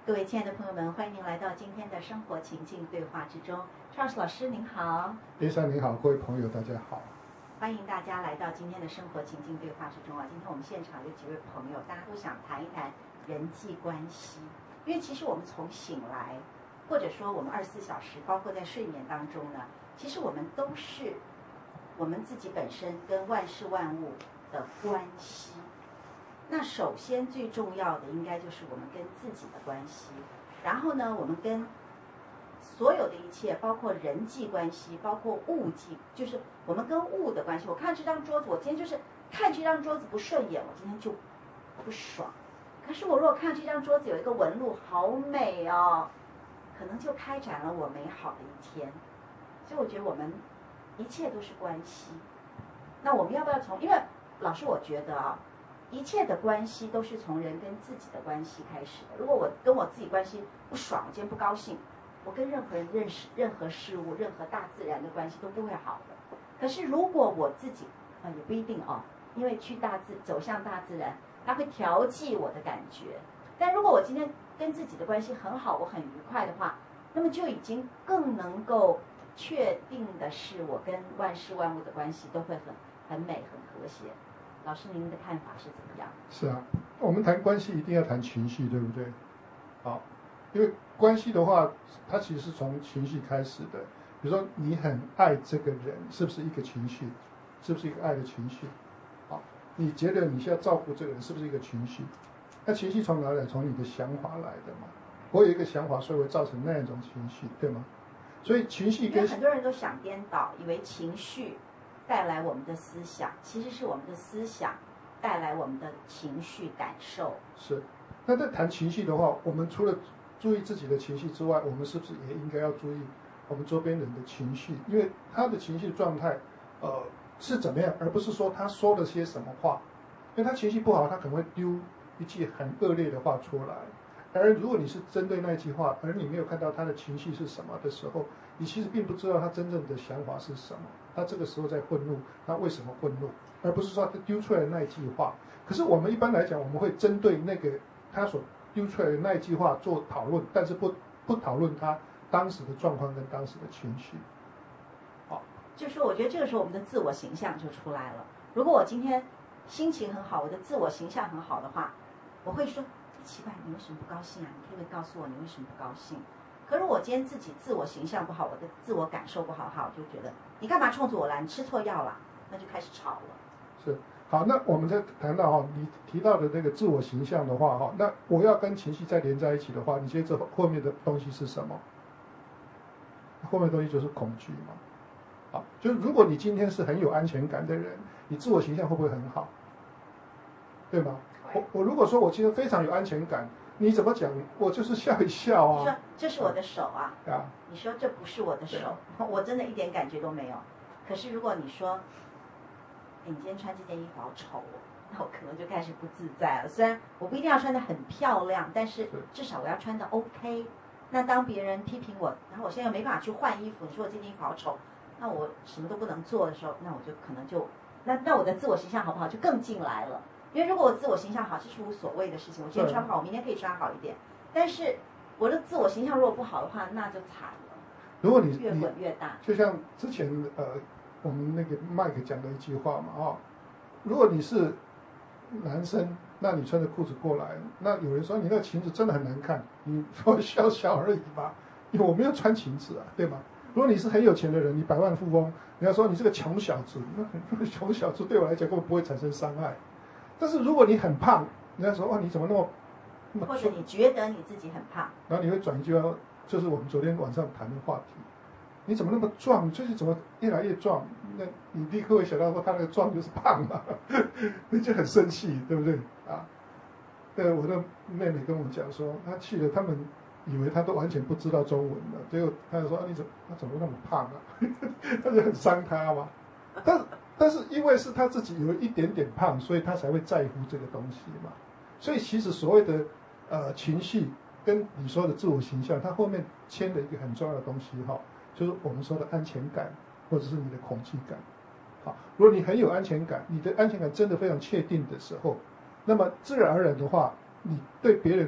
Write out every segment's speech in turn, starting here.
各位亲爱的朋友们，欢迎您来到今天的生活情境对话之中。Charles 老师您好。 叶珊您好，各位朋友大家好。 欢迎大家来到今天的生活情境对话之中啊！今天我们现场有几位朋友，大家都想谈一谈人际关系，因为其实我们从醒来，或者说我们24小时，包括在睡眠当中呢，其实我们都是我们自己本身跟万事万物的关系。那首先最重要的应该就是我们跟自己的关系，然后呢，我们跟所有的一切，包括人际关系，包括物际，就是我们跟物的关系。我看这张桌子，我今天就是看这张桌子不顺眼，我今天就不爽。可是我如果看这张桌子有一个纹路好美哦，可能就开展了我美好的一天。所以我觉得我们一切都是关系。那我们要不要因为老师我觉得啊，一切的关系都是从人跟自己的关系开始的。如果我跟我自己关系不爽，我今天不高兴，我跟任何人认识任何事物、任何大自然的关系都不会好的。可是如果我自己也不一定哦，因为走向大自然，它会调剂我的感觉。但如果我今天跟自己的关系很好，我很愉快的话，那么就已经更能够确定的是，我跟万事万物的关系都会很美、很和谐。老师，您的看法是怎么样？ 是啊，我们谈关系一定要谈情绪，对不对？好，因为关系的话，它其实是从情绪开始的。比如说，你很爱这个人，是不是一个情绪？是不是一个爱的情绪？好，你觉得你需要照顾这个人，是不是一个情绪？那情绪从哪来？从你的想法来的嘛。我有一个想法，所以会造成那样一种情绪，对吗？所以情绪跟因为很多人都想颠倒，以为情绪带来我们的思想，其实是我们的思想带来我们的情绪感受。 是。那在谈情绪的话，我们除了注意自己的情绪之外，我们是不是也应该要注意我们周边人的情绪？因为他的情绪状态，是怎么样，而不是说他说了些什么话。因为他情绪不好，他可能会丢一句很恶劣的话出来。而如果你是针对那句话，而你没有看到他的情绪是什么的时候，你其实并不知道他真正的想法是什么。他这个时候在愤怒，他为什么愤怒，而不是说他丢出来的那一句话。可是我们一般来讲，我们会针对那个他所丢出来的那一句话做讨论，但是不讨论他当时的状况跟当时的情绪。好， 就是我觉得这个时候我们的自我形象就出来了。如果我今天心情很好，我的自我形象很好的话，我会说奇怪，你为什么不高兴啊？你可不可以告诉我你为什么不高兴？可是我今天自己自我形象不好，我的自我感受不好，我就觉得你干嘛冲着我来？你吃错药了，那就开始吵了。 是。好，那我们再谈到你提到的那个自我形象的话那我要跟情绪再连在一起的话，你觉得这后面的东西是什么？后面的东西就是恐惧嘛。好，就是如果你今天是很有安全感的人，你自我形象会不会很好？对吗？我如果说我今天非常有安全感，你怎么讲？我就是笑一笑啊。 你说这是我的手啊。 啊。 你说这不是我的手，我真的一点感觉都没有。可是如果你说，你今天穿这件衣服好丑哦，那我可能就开始不自在了。虽然我不一定要穿得很漂亮，但是至少我要穿得 OK。那当别人批评我，然后我现在又没办法去换衣服，你说我这件衣服好丑，那我什么都不能做的时候，那我就可能就那我的自我形象好不好就更进来了。因为如果我自我形象好，这是无所谓的事情。我今天穿不好，我明天可以穿好一点。但是我的自我形象如果不好的话，那就惨了。 如果你越滚越大， 就像之前我们那个麦克讲的一句话嘛如果你是男生，那你穿着裤子过来，那有人说你那个裙子真的很难看，你说笑笑而已吧，因为我没有穿裙子啊，对吗？如果你是很有钱的人，你百万富翁，人家说你这个穷小子，那穷小子对我来讲根本不会产生伤害。但是如果你很胖，人家说你怎么那么或者你觉得你自己很胖， 然后你会转一句话，就是我们昨天晚上谈的话题，你怎么那么壮？最近怎么越来越壮？那你立刻会想到说他那个壮就是胖嘛，你就很生气，对不对啊？我的妹妹跟我讲说，她去了，他们以为她都完全不知道中文了，结果她就说他怎么那么胖啊？他就很伤她嘛。但是因为是他自己有一点点胖，所以他才会在乎这个东西嘛。所以其实所谓的情绪跟你说的自我形象，它后面牵了一个很重要的东西就是我们说的安全感，或者是你的恐惧感。好，如果你很有安全感，你的安全感真的非常确定的时候，那么自然而然的话，你对别人的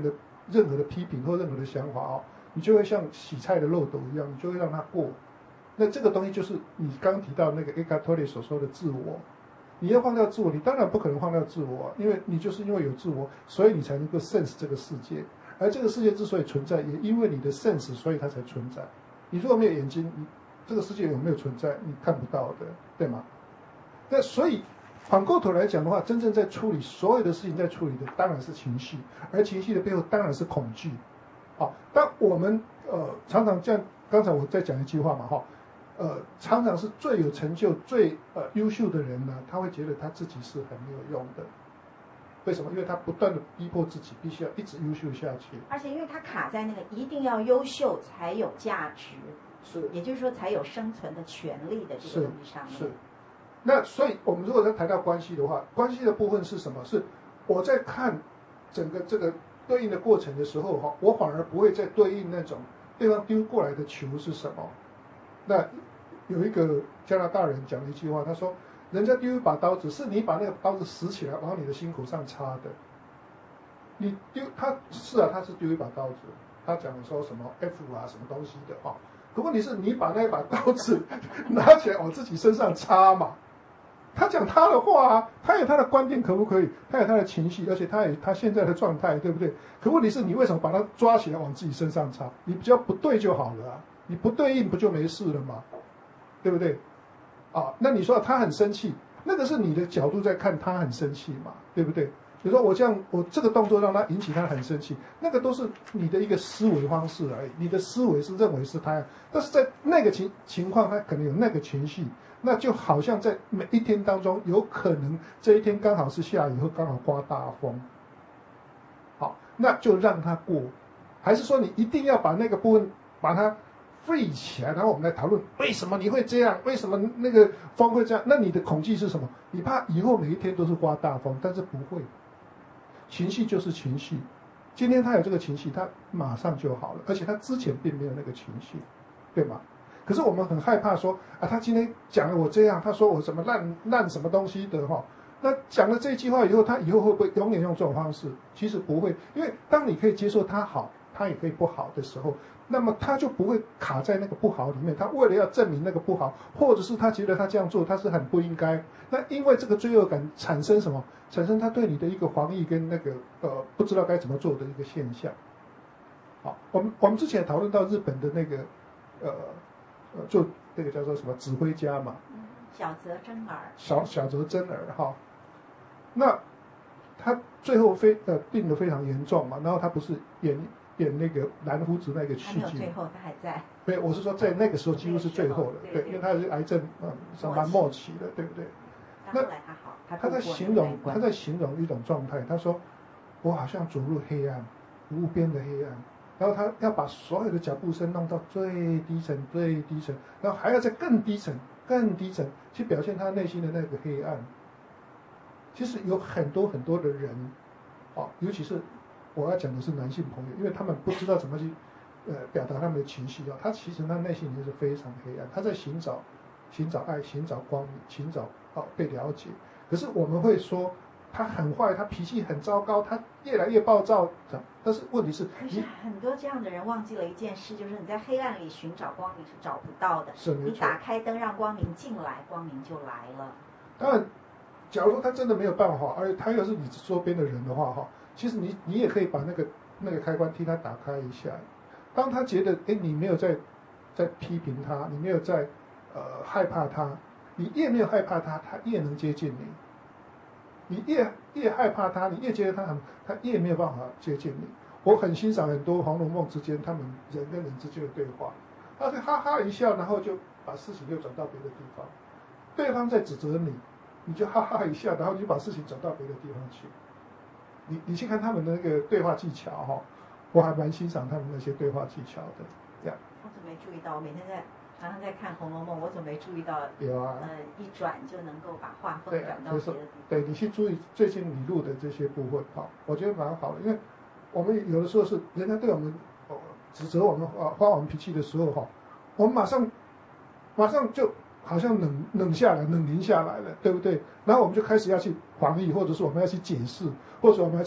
任何的批评或任何的想法哦，你就会像洗菜的漏斗一样，你就会让它过。那这个东西就是你刚提到那个 Eckhart Tolle 所说的自我。你要放掉自我，你当然不可能放掉自我，因为你就是因为有自我，所以你才能够 sense 这个世界。而这个世界之所以存在，也因为你的 sense，所以它才存在。你如果没有眼睛，你这个世界有没有存在，你看不到的，对吗？那所以反过头来讲的话，真正在处理所有的事情，在处理的当然是情绪，而情绪的背后当然是恐惧。好，当我们常常这样，刚才我在讲一句话嘛，哈。常常是最有成就、最优秀的人呢，他会觉得他自己是很没有用的。为什么？因为他不断的逼迫自己，必须要一直优秀下去。 而且因为他卡在那个一定要优秀才有价值， 是， 也就是说才有生存的权利的这个东西上面。 是。那所以我们如果在谈到关系的话，关系的部分是什么？是我在看整个这个对应的过程的时候，哈，我反而不会再对应那种对方丢过来的球是什么。那有一个加拿大人讲了一句话，他说：“人家丢一把刀子，是你把那个刀子拾起来往你的心口上插的。你丢他是啊，他是丢一把刀子，他讲说什么 F 啊什么东西的哈。如果你把那把刀子拿起来往自己身上插嘛，他讲他的话啊，他有他的观点可不可以？他有他的情绪，而且他有他现在的状态，对不对？可问题是你为什么把他抓起来往自己身上插？你只要不对就好了啊。”你不对应不就没事了吗？对不对？啊，那你说他很生气，那个是你的角度在看他很生气嘛，对不对？比如说我这个动作让他引起他很生气，那个都是你的一个思维方式而已。你的思维是认为是他，但是在那个情况他可能有那个情绪，那就好像在每一天当中，有可能这一天刚好是下雨或刚好刮大风，好，那就让他过。还是说你一定要把那个部分把它free起来，然后我们来讨论为什么你会这样，为什么那个风会这样？那你的恐惧是什么？你怕以后每一天都是刮大风，但是不会。情绪就是情绪，今天他有这个情绪，他马上就好了，而且他之前并没有那个情绪，对吗？可是我们很害怕说啊，他今天讲了我这样，他说我什么烂什么东西的哈。那讲了这句话以后，他以后会不会永远用这种方式？其实不会，因为当你可以接受他好，他也可以不好的时候，那么他就不会卡在那个不好里面。他为了要证明那个不好，或者是他觉得他这样做他是很不应该，那因为这个罪恶感产生什么？产生他对你的一个防御跟那个不知道该怎么做的一个现象。好，我们之前讨论到日本的那个就那个叫做什么指挥家嘛， 小泽征尔。 小泽征尔哈，那他最后病得非常严重嘛，然后他不是演那个蓝胡子那个戏剧， 还没有最后，他还在。 对，我是说在那个时候几乎是最后的，对，因为他是癌症蛮末期的，对不对？ 那后来他好， 他在形容一种状态，他说我好像走入黑暗，无边的黑暗，然后他要把所有的脚步声弄到最低层，然后还要在更低层去表现他内心的那个黑暗。其实有很多很多的人，尤其是我要讲的是男性朋友，因为他们不知道怎么去表达他们的情绪他其实他内心里面是非常黑暗，他在寻找爱，寻找光明，寻找被了解。可是我们会说他很坏，他脾气很糟糕，他越来越暴躁。但是问题是， 可是很多这样的人忘记了一件事，就是你在黑暗里寻找光明是找不到的。 是没错。 你打开灯让光明进来，光明就来了。 当然，假如说他真的没有办法，而他又是你周边的人的话，其实你也可以把那个开关替他打开一下。当他觉得你没有在批评他，你没有在害怕他，你越没有害怕他，他越能接近你。你越害怕他，你越觉得他越没有办法接近你。我很欣赏很多《红楼梦》之间他们人跟人之间的对话，他是哈哈一笑，然后就把事情又转到别的地方。对方在指责你，你就哈哈一笑，然后就把事情转到别的地方去。你去看他们的那个对话技巧我还蛮欣赏他们那些对话技巧的。这样。 我怎么没注意到？我每天常常在看《红楼梦》，我怎么没注意到？ 有啊。 一转就能够把画风转到别的地方。 对，你去注意最近你录的这些部分我觉得蛮好的，因为我们有的时候是人家对我们指责我们发我们脾气的时候我们马上就好像冷凝下来了，对不对？然后我们就开始要去防御，或者是我们要去解释，或者我们要去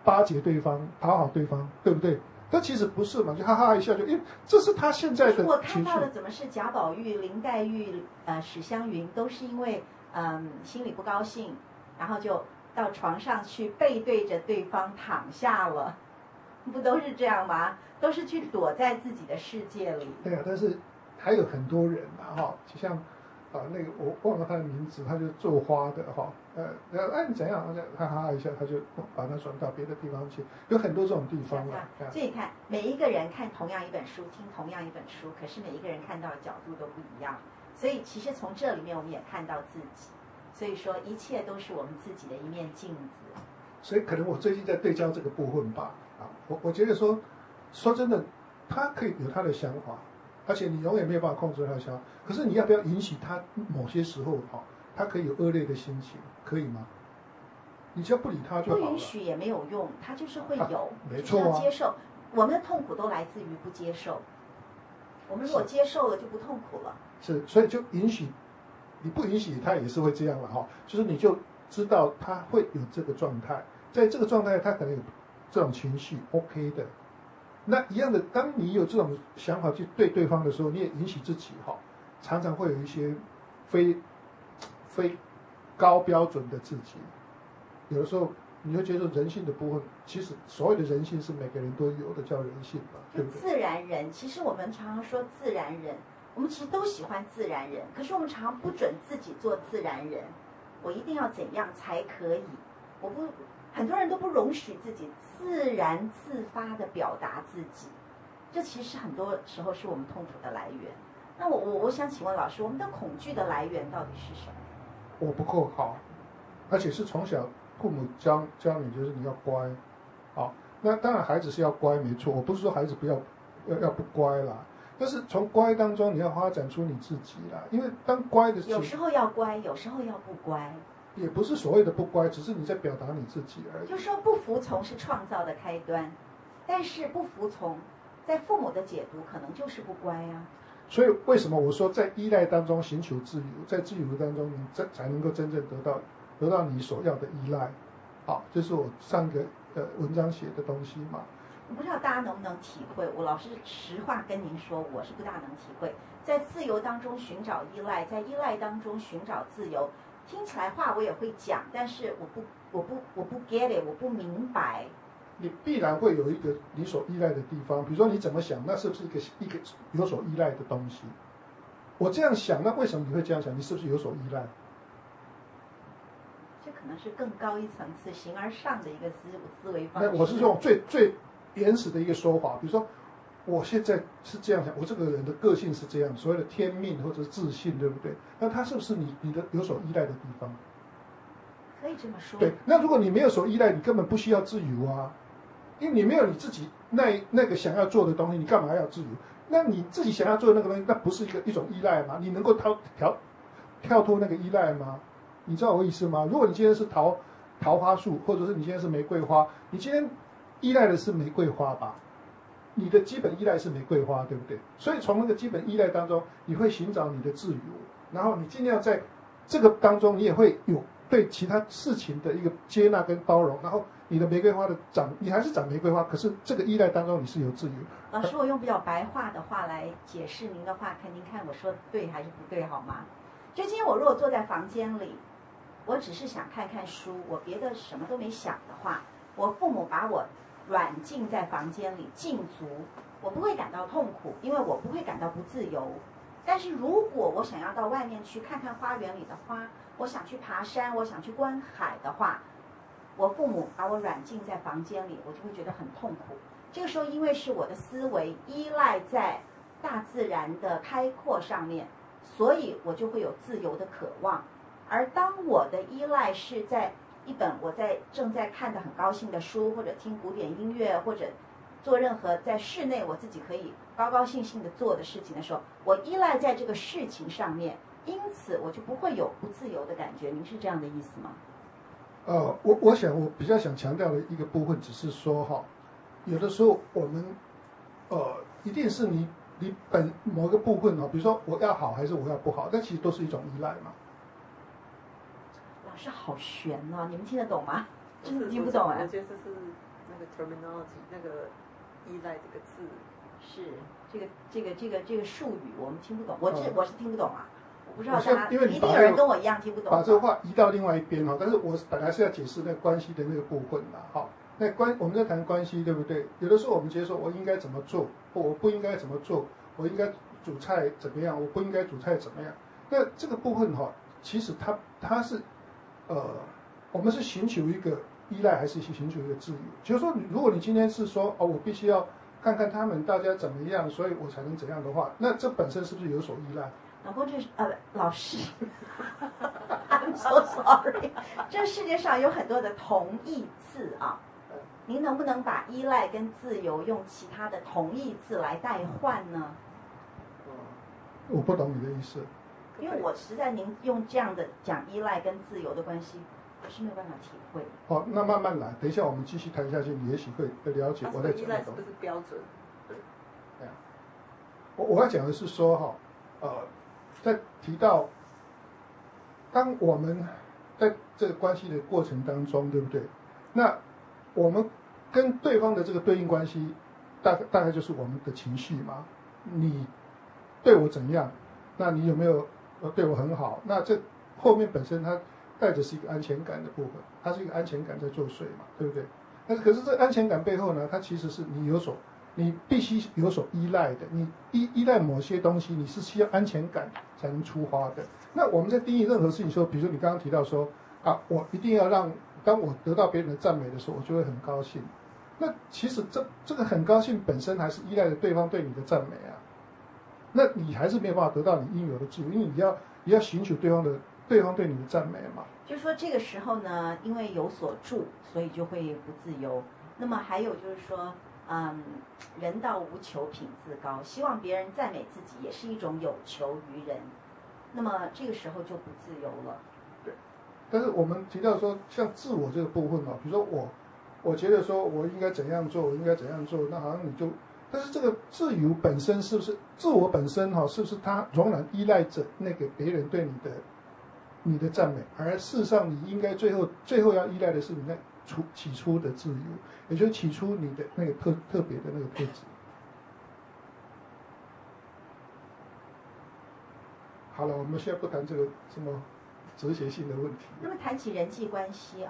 巴结对方、讨好对方，对不对？但其实不是嘛，就哈哈一笑就，因为这是他现在的我看情绪到的怎么是贾宝玉、林黛玉、史湘云都是因为心里不高兴，然后就到床上去背对着对方躺下了，不都是这样吗？都是去躲在自己的世界里。 对啊，但是还有很多人啊，哈，就像那个我忘了他的名字，他就做花的哈，你怎样？哈哈一下，他就把它转到别的地方去，有很多这种地方啊。 所以你看，每一个人看同样一本书，听同样一本书，可是每一个人看到的角度都不一样。所以其实从这里面我们也看到自己。所以说，一切都是我们自己的一面镜子。 所以可能我最近在对焦这个部分吧，我觉得说真的，他可以有他的想法，而且你永远没有办法控制他的想法。可是你要不要允许他某些时候他可以有恶劣的心情，可以吗？你只要不理他就好了。 不允许也没有用，他就是会有， 没错啊， 就是要接受。我们的痛苦都来自于不接受。我们如果接受了，就不痛苦了。 是，所以就允许。你不允许他也是会这样了哈，就是你就知道他会有这个状态，在这个状态他可能有这种情绪 OK 的。那一样的，当你有这种想法去对对方的时候，你也允许自己常常会有一些非高标准的自己。有的时候你会觉得人性的部分，其实所谓的人性是每个人都有的，叫人性嘛，对不对？ 自然人，其实我们常常说自然人。我们其实都喜欢自然人，可是我们常常不准自己做自然人。我一定要怎样才可以？很多人都不容许自己自然自发的表达自己，这其实很多时候是我们痛苦的来源。那我想请问老师，我们的恐惧的来源到底是什么？ 我不够好，而且是从小父母教你，就是你要乖，好，那当然孩子是要乖，没错，我不是说孩子不要不乖啦。但是从乖当中，你要发展出你自己啦。因为当乖的时候， 有时候要乖，有时候要不乖， 也不是所谓的不乖，只是你在表达你自己而已。 就是说，不服从是创造的开端，但是不服从，在父母的解读可能就是不乖啊。 所以为什么我说在依赖当中寻求自由，在自由当中你才能够真正得到你所要的依赖？好，这是我上个文章写的东西嘛。 我不知道大家能不能体会，我老师实话跟您说，我是不大能体会，在自由当中寻找依赖，在依赖当中寻找自由，听起来话我也会讲，但是我不 get it， 我不明白。 你必然会有一个你所依赖的地方，比如说你怎么想，那是不是一个有所依赖的东西？我这样想，那为什么你会这样想？你是不是有所依赖？ 这可能是更高一层次、形而上的一个思维方式。那我是用最原始的一个说法，比如说我现在是这样想，我这个人的个性是这样，所谓的天命或者自信，对不对？那他是不是你的有所依赖的地方？ 可以这么说。 对，那如果你没有所依赖，你根本不需要自由啊，因为你没有你自己那个想要做的东西，你干嘛要自由？那你自己想要做的那个东西，那不是一种依赖吗？你能够跳脱那个依赖吗？你知道我意思吗？如果你今天是桃花树，或者是你今天是玫瑰花，你今天依赖的是玫瑰花吧？你的基本依赖是玫瑰花，对不对？所以从那个基本依赖当中，你会寻找你的自由，然后你尽量在这个当中，你也会有对其他事情的一个接纳跟包容，然后你的玫瑰花的你还是长玫瑰花，可是这个依赖当中你是有自由。 老师，我用比较白话的话来解释您的话，看您看我说对还是不对好吗？就今天我如果坐在房间里，我只是想看看书，我别的什么都没想的话，我父母把我软禁在房间里禁足，我不会感到痛苦，因为我不会感到不自由。但是如果我想要到外面去看看花园里的花，我想去爬山，我想去观海的话，我父母把我软禁在房间里，我就会觉得很痛苦。这个时候因为是我的思维依赖在大自然的开阔上面，所以我就会有自由的渴望。而当我的依赖是在一本我正在看的很高兴的书，或者听古典音乐，或者做任何在室内我自己可以高高兴兴的做的事情的时候，我依赖在这个事情上面，因此我就不会有不自由的感觉。您是这样的意思吗？ 我比较想强调的一个部分，只是说有的时候我们一定是你本某个部分比如说我要好还是我要不好，但其实都是一种依赖嘛。 老师好悬哦，你们听得懂吗？真的听不懂哎。 我觉得这是那个 terminology 那个依赖这个字是这个术语我们听不懂，我是听不懂啊，我不知道大家因为一定有人跟我一样听不懂。 把这个话移到另外一边哈，但是我本来是要解释那个关系的那个部分啦，好，那我们在谈关系，对不对？有的时候我们接受我应该怎么做，或我不应该怎么做，我应该煮菜怎么样，我不应该煮菜怎么样。那这个部分哈，其实它是我们是寻求一个依赖，还是寻求一个自由？就是说，如果你今天是说我必须要看看他们大家怎么样，所以我才能怎样的话，那这本身是不是有所依赖？ 老公，老师，I'm so sorry， 这世界上有很多的同义字啊，您能不能把依赖跟自由用其他的同义字来代换呢？ 我不懂你的意思。 因为我实在您用这样的讲依赖跟自由的关系，我是没有办法体会。 好，那慢慢来，等一下我们继续谈下去，你也许会了解我在讲的。 依赖是不是标准？ 对，我要讲的是说在提到当我们在这个关系的过程当中，对不对？那我们跟对方的这个对应关系，大概就是我们的情绪嘛。你对我怎样？那你有没有对我很好？那这后面本身它带着是一个安全感的部分，它是一个安全感在作祟嘛，对不对？但是可是这安全感背后呢，它其实是你必须有所依赖的，你依赖某些东西，你是需要安全感才能出发的。那我们在定义任何事情说，比如说你刚刚提到说我一定要当我得到别人的赞美的时候，我就会很高兴。那其实这个很高兴本身还是依赖着对方对你的赞美啊。那你还是没有办法得到你应有的自由，因为你要寻求对方对你的赞美嘛。 就是说这个时候呢，因为有所住，所以就会不自由。那么还有就是说，人道无求品自高，希望别人赞美自己也是一种有求于人。那么这个时候就不自由了。 对。但是我们提到说，像自我这个部分比如说我觉得说我应该怎样做，我应该怎样做，那好像你就。但是这个自由本身是不是自我本身是不是它仍然依赖着那个别人对你的赞美，而事实上你应该最后要依赖的是你那起初的自由，也就是起初你的那个特别的那个特质。好了，我们现在不谈这个什么哲学性的问题。 那么谈起人际关系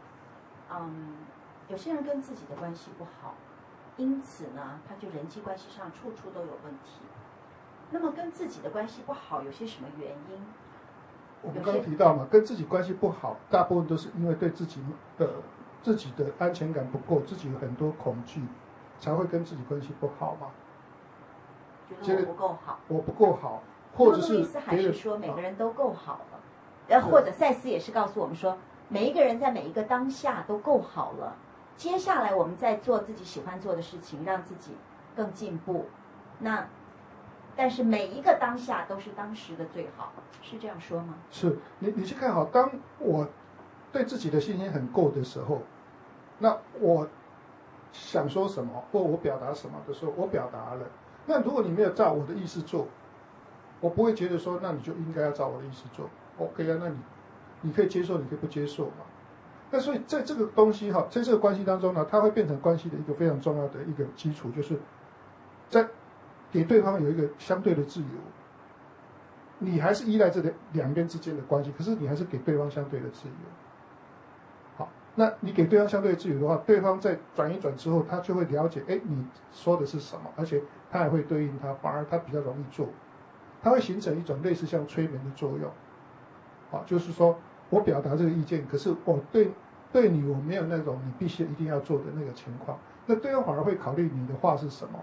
有些人跟自己的关系不好。因此呢，他就人际关系上处处都有问题。那么跟自己的关系不好，有些什么原因？ 我们刚刚提到嘛，跟自己关系不好，大部分都是因为对自己的安全感不够，自己有很多恐惧，才会跟自己关系不好嘛。 觉得我不够好， 我不够好，或者是意思还是说每个人都够好了？或者赛斯也是告诉我们说，每一个人在每一个当下都够好了。接下来我们再做自己喜欢做的事情，让自己更进步。但是每一个当下都是当时的最好，是这样说吗？ 是，你去看好，当我对自己的信心很够的时候，那我想说什么或我表达什么的时候，我表达了。那如果你没有照我的意思做，我不会觉得说，那你就应该要照我的意思做。OK 啊，那你可以接受，你可以不接受嘛。那所以在这个东西在这个关系当中呢，它会变成关系的一个非常重要的一个基础，就是在给对方有一个相对的自由。你还是依赖这两边之间的关系，可是你还是给对方相对的自由。好，那你给对方相对的自由的话，对方在转一转之后，他就会了解，你说的是什么，而且他还会对应他，反而他比较容易做，他会形成一种类似像催眠的作用。好，就是说我表达这个意见，可是我对你我没有那种你必须一定要做的那个情况，那对方反而会考虑你的话是什么。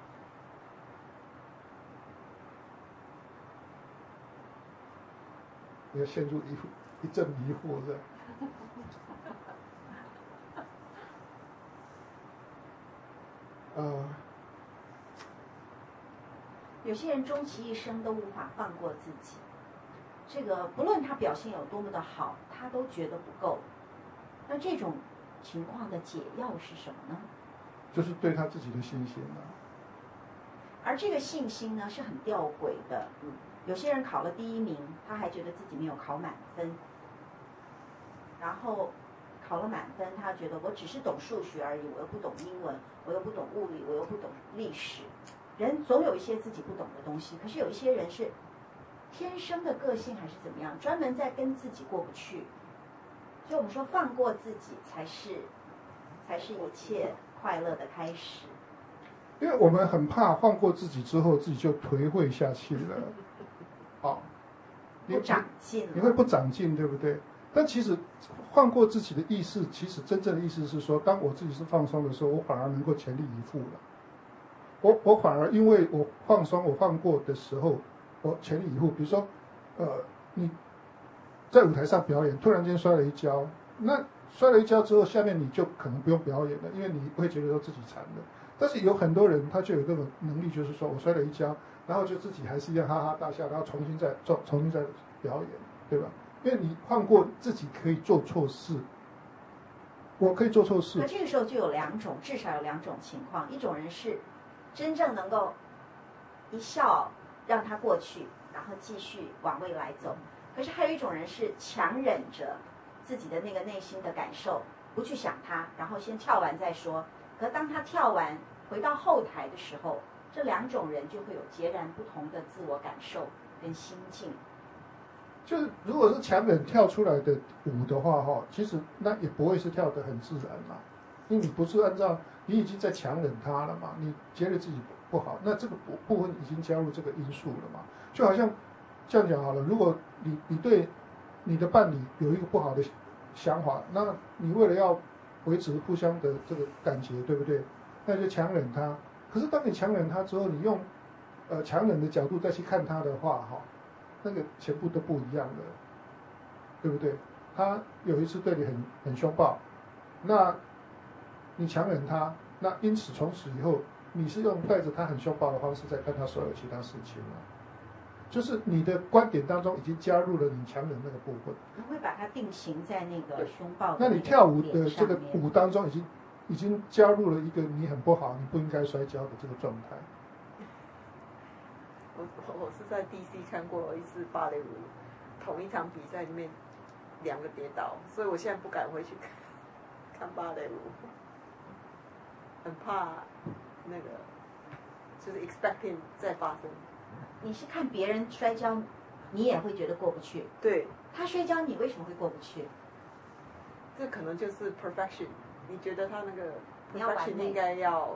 你要陷入一阵迷惑是吧？ 有些人终其一生都无法放过自己，这个不论他表现有多么的好，他都觉得不够。那这种情况的解药是什么呢？ 就是对他自己的信心啊。 而这个信心呢是很吊诡的。有些人考了第1名，他还觉得自己没有考满分，然后考了满分，他觉得我只是懂数学而已，我又不懂英文，我又不懂物理，我又不懂历史。人总有一些自己不懂的东西，可是有一些人是天生的个性还是怎么样，专门在跟自己过不去。所以我们说放过自己才是一切快乐的开始。 因为我们很怕放过自己之后，自己就颓废下去了，好， 不长进了， 你会不长进，对不对？但其实放过自己的意思，其实真正的意思是说，当我自己是放松的时候，我反而能够全力以赴了。我反而因为我放松，我放过的时候，我全力以赴。比如说，你在舞台上表演，突然间摔了一跤，那摔了一跤之后，下面你就可能不用表演了，因为你会觉得说自己残了。但是有很多人他就有这种能力，就是说我摔了一跤，然后就自己还是一样哈哈大笑，然后重新再表演，对吧？因为你放过自己可以做错事，我可以做错事。 那这个时候就有两种，至少有两种情况，一种人是真正能够一笑让他过去，然后继续往未来走。可是还有一种人是强忍着自己的那个内心的感受，不去想它，然后先跳完再说。可当他跳完回到后台的时候，这两种人就会有截然不同的自我感受跟心境。 就是如果是强忍跳出来的舞的话，其实那也不会是跳得很自然嘛，因为你不是按照你已经在强忍它了嘛，你觉得自己不好，那这个部分已经加入这个因素了嘛。就好像这样讲好了，如果你对你的伴侣有一个不好的想法，那你为了要维持互相的这个感觉，对不对？那就强忍它。可是当你强忍它之后，你用强忍的角度再去看它的话，那个全部都不一样了，对不对？他有一次对你很凶暴，那你强忍他，那因此从此以后，你是用带着他很凶暴的方式在看他所有其他事情了，就是你的观点当中已经加入了你强忍那个部分。 你会把它定型在那个凶暴的那你跳舞的这个舞当中，已经加入了一个你很不好、你不应该摔跤的这个状态。 我是在 DC 看过一次芭蕾舞，同一场比赛里面两个跌倒，所以我现在不敢回去看芭蕾舞，很怕那个就是 expecting 再发生。 你是看别人摔跤，你也会觉得过不去。 对， 他摔跤，你为什么会过不去？ 这可能就是 perfection。你觉得他那个 perfection 应该要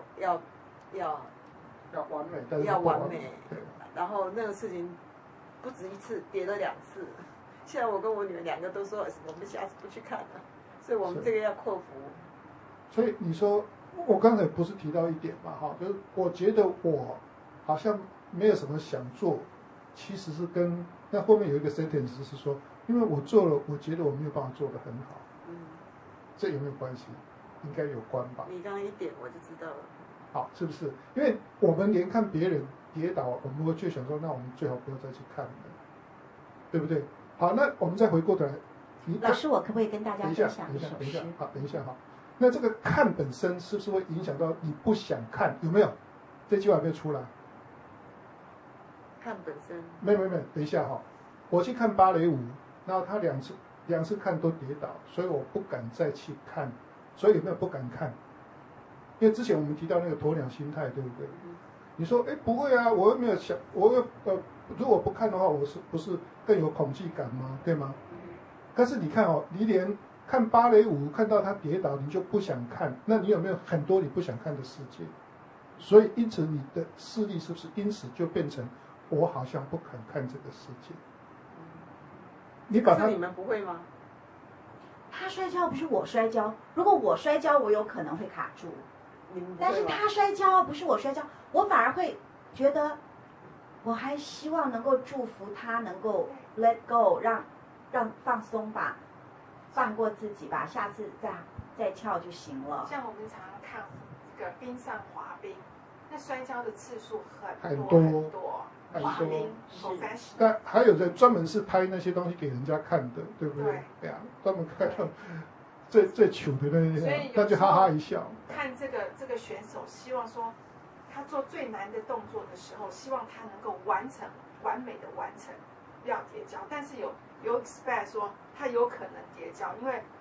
完美，但是要完美。然后那个事情不止一次，跌了2次。现在我跟我女儿两个都说，我们下次不去看了，所以我们这个要克服。 所以你说，我刚才不是提到一点嘛，就是我觉得我好像没有什么想做，其实是跟那后面有一个 sentence 是说，因为我做了，我觉得我没有办法做得很好。这有没有关系？应该有关吧。 你刚刚一点我就知道了。 好，是不是？因为我们连看别人跌倒，我们会就想说，那我们最好不要再去看了，对不对？好，那我们再回过头来， 老师，我可不可以跟大家分享一首诗？ 好，等一下哈。那这个看本身是不是会影响到你不想看？有没有？这句话有没有出来？ 看本身没有，等一下哈。我去看芭蕾舞，然后他两次看都跌倒，所以我不敢再去看。所以有没有不敢看？因为之前我们提到那个鸵鸟心态，对不对？你说，不会啊，我又没有想，如果不看的话，我是不是更有恐惧感吗？对吗？但是你看你连看芭蕾舞看到他跌倒，你就不想看，那你有没有很多你不想看的世界？所以因此你的视力是不是因此就变成我好像不肯看这个世界？你把它， 你们不会吗？ 他摔跤不是我摔跤，如果我摔跤，我有可能会卡住。但是他摔跤不是我摔跤，我反而会觉得，我还希望能够祝福他能够 let go， 让放松吧，放过自己吧，下次再跳就行了。 像我们常常看这个冰上滑冰，那摔跤的次数很多。 滑冰是，但还有人专门是拍那些东西给人家看的，对不对？对啊，专门看到最糗的那些，那就哈哈一笑。 看这个选手，希望说他做最难的动作的时候，希望他能够完美的完成，不要跌跤。但是有 expect 说他有可能跌跤，因为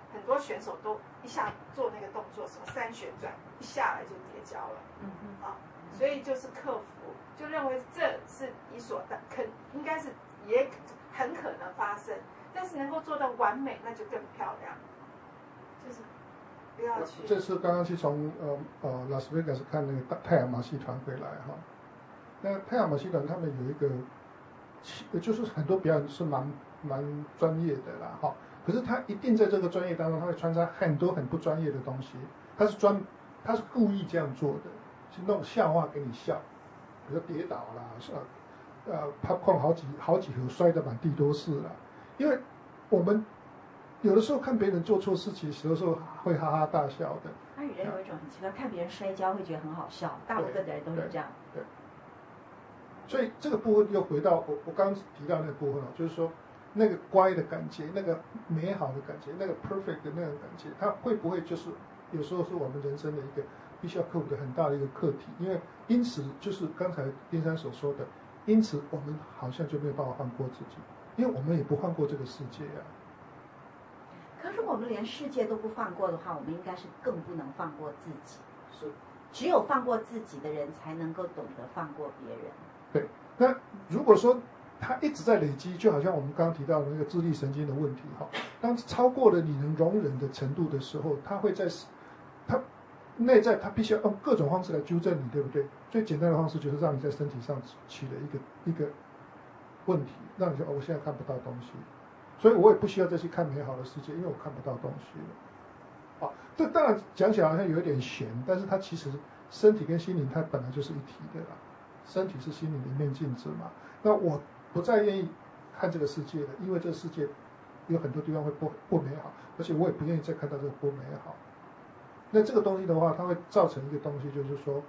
很多选手都一下做那个动作，什么3旋转，一下来就跌跤了。所以就是克服，就认为这是理所当应该是也很可能发生，但是能够做到完美，那就更漂亮。就是不要去。 这次刚刚去从拉斯维加斯看那个太阳马戏团回来哈，那太阳马戏团他们有一个，就是很多表演是蛮专业的啦哈，可是他一定在这个专业当中，他会穿插很多很不专业的东西，他是故意这样做的，是弄笑话给你笑，比如说跌倒啦，他碰好几盒摔得满地都是啦，因为我们有的时候看别人做错事情，有的时候会哈哈大笑的。 他人有一种很奇怪，看别人摔跤会觉得很好笑，大部分的人都是这样。 对。所以这个部分又回到我刚刚提到那个部分就是说那个乖的感觉，那个美好的感觉，那个 perfect 的那个感觉，它会不会就是有时候是我们人生的一个必须要克服的很大的一个课题？因为因此就是刚才丁山所说的，因此我们好像就没有办法放过自己，因为我们也不放过这个世界啊。 可是我们连世界都不放过的话，我们应该是更不能放过自己。 是， 只有放过自己的人，才能够懂得放过别人。 对，那如果说他一直在累积，就好像我们刚刚提到的那个自律神经的问题哈，当超过了你能容忍的程度的时候，他会在他内在他必须要用各种方式来纠正你，对不对？最简单的方式就是让你在身体上起了一个问题，让你说我现在看不到东西，所以我也不需要再去看美好的世界，因为我看不到东西了。这当然讲起来好像有一点悬，但是它其实身体跟心灵它本来就是一体的啦。身体是心灵的一面镜子嘛，那我不再愿意看这个世界了，因为这个世界有很多地方会不美好，而且我也不愿意再看到这个不美好。那这个东西的话，它会造成一个东西，就是说，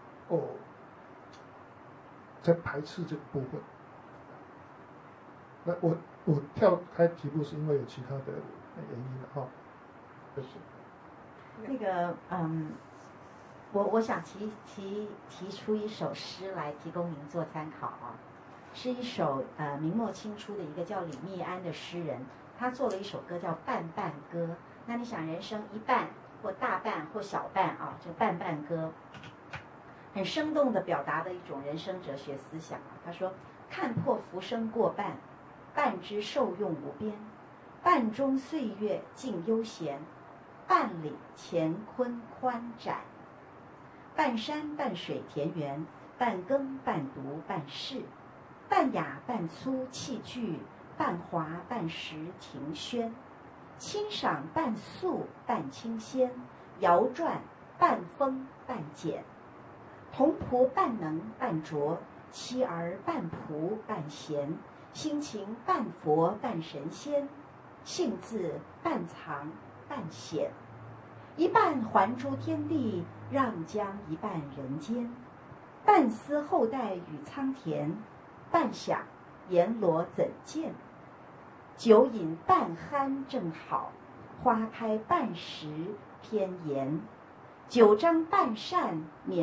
在排斥这个部分。那我跳开题目是因为有其他的原因的哈，就是那个我想提出一首诗来提供您做参考啊，是一首明末清初的一个叫李密庵的诗人，他做了一首歌叫《半半歌》。那你想，人生一半或大半或小半啊，这半半歌，很生动地表达的一种人生哲学思想啊。他说：看破浮生过半，半之受用无边，半中岁月静悠闲，半里乾坤宽展。半山半水田园，半耕半读半事，半雅半粗器具，半华半实庭轩，清赏半素半清鲜，摇转半风半简，童仆半能半拙，妻儿半仆半贤，心情半佛半神仙，性字半藏半显，一半还诸天地，让将一半人间，半思后代与苍田，半想阎罗怎见，酒饮半酣正好，花开半时偏妍，九章半扇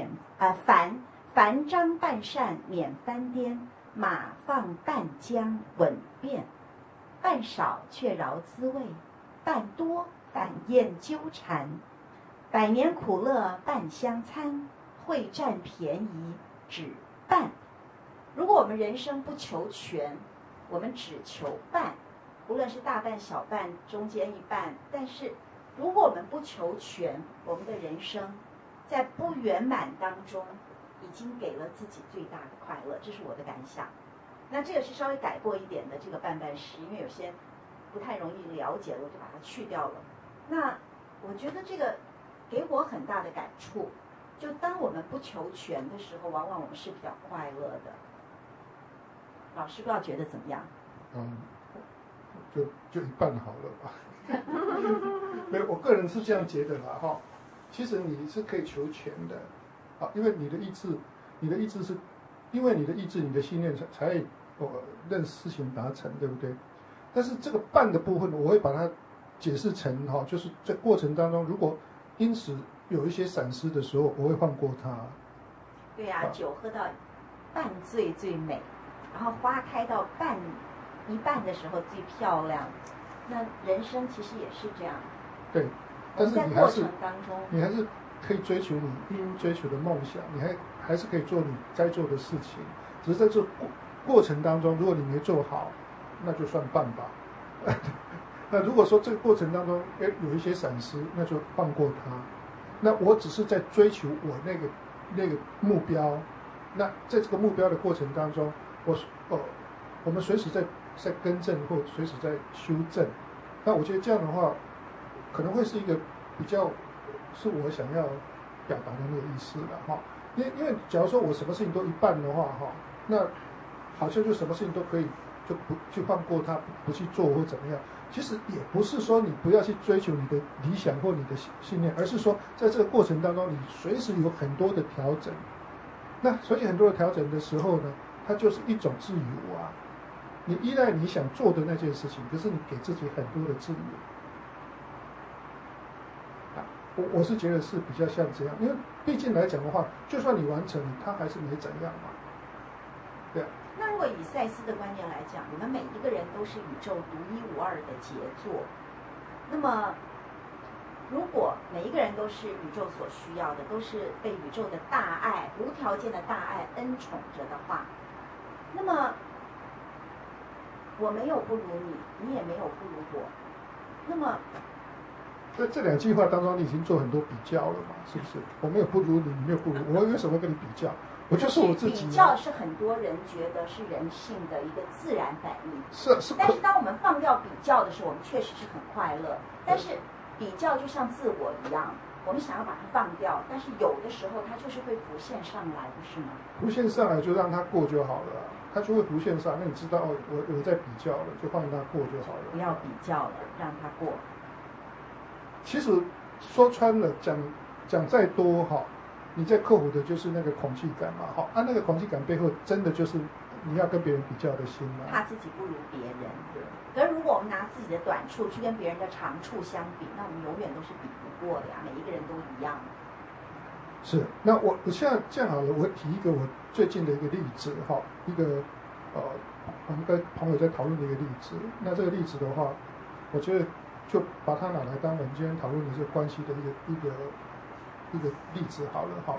凡章半扇免翻颠，马放半浆稳便，半少却饶滋味，半多反厌纠缠，百年苦乐半相参，会占便宜只半。如果我们人生不求全，我们只求半，无论是大半小半中间一半，但是如果我们不求全，我们的人生在不圆满当中已经给了自己最大的快乐，这是我的感想。那这个是稍微改过一点的这个半半诗，因为有些不太容易了解了，我就把它去掉了。那我觉得这个给我很大的感触，就当我们不求全的时候，往往我们是比较快乐的。老师不知道觉得怎么样？ 就一半好了吧。没有，我个人是这样觉得啦哈。其实你是可以求全的，因为你的意志是，因为你的意志、你的信念才让事情达成，对不对？但是这个半的部分，我会把它解释成就是在过程当中，如果因此有一些闪失的时候，我会放过它。 对呀，酒喝到半醉最美，然后花开到一半的时候最漂亮。那人生其实也是这样， 对，但是在过你还是程当中， 你还是可以追求你应追求的梦想，你还是可以做你该做的事情，只是在这过程当中，如果你没做好，那就算半吧。那如果说这个过程当中，有一些闪失，那就放过它。那我只是在追求我那个目标。那在这个目标的过程当中，我们随时在更正或随时在修正。那我觉得这样的话，可能会是一个比较是我想要表达的那个意思了哈。因为假如说我什么事情都一半的话哈，那好像就什么事情都可以就放过它，不去做或怎么样。其实也不是说你不要去追求你的理想或你的信念，而是说在这个过程当中，你随时有很多的调整。那所以很多的调整的时候呢，它就是一种自由啊。你依赖你想做的那件事情，可是你给自己很多的自由。我是觉得是比较像这样，因为毕竟来讲的话，就算你完成了，它还是没怎样嘛。对啊。 那如果以赛斯的观念来讲，你们每一个人都是宇宙独一无二的杰作。那么，如果每一个人都是宇宙所需要的，都是被宇宙的大爱、无条件的大爱恩宠着的话，那么我没有不如你，你也没有不如我。那么， 在这两句话当中，你已经做很多比较了嘛，是不是？我没有不如你，你没有不如我，为什么跟你比较？我就是我自己。 比较是很多人觉得是人性的一个自然反应。 是。 但是当我们放掉比较的时候，我们确实是很快乐。但是比较就像自我一样，我们想要把它放掉，但是有的时候它就是会浮现上来，不是吗？ 浮现上来就让它过就好了，它就会浮现上。那你知道我在比较了，就放它过就好了。 不要比较了，让它过。 其实说穿了，讲再多哈，你在克服的就是那个恐惧感嘛，好，那个恐惧感背后真的就是你要跟别人比较的心嘛， 怕自己不如别人。可是如果我们拿自己的短处去跟别人的长处相比，那我们永远都是比不过的呀，每一个人都一样。 是，那我现在这样好了，我提一个我最近的一个例子哈，一个我们跟朋友在讨论的一个例子。那这个例子的话，我觉得就把它拿来当我们今天讨论的这个关系的一个例子好了哈。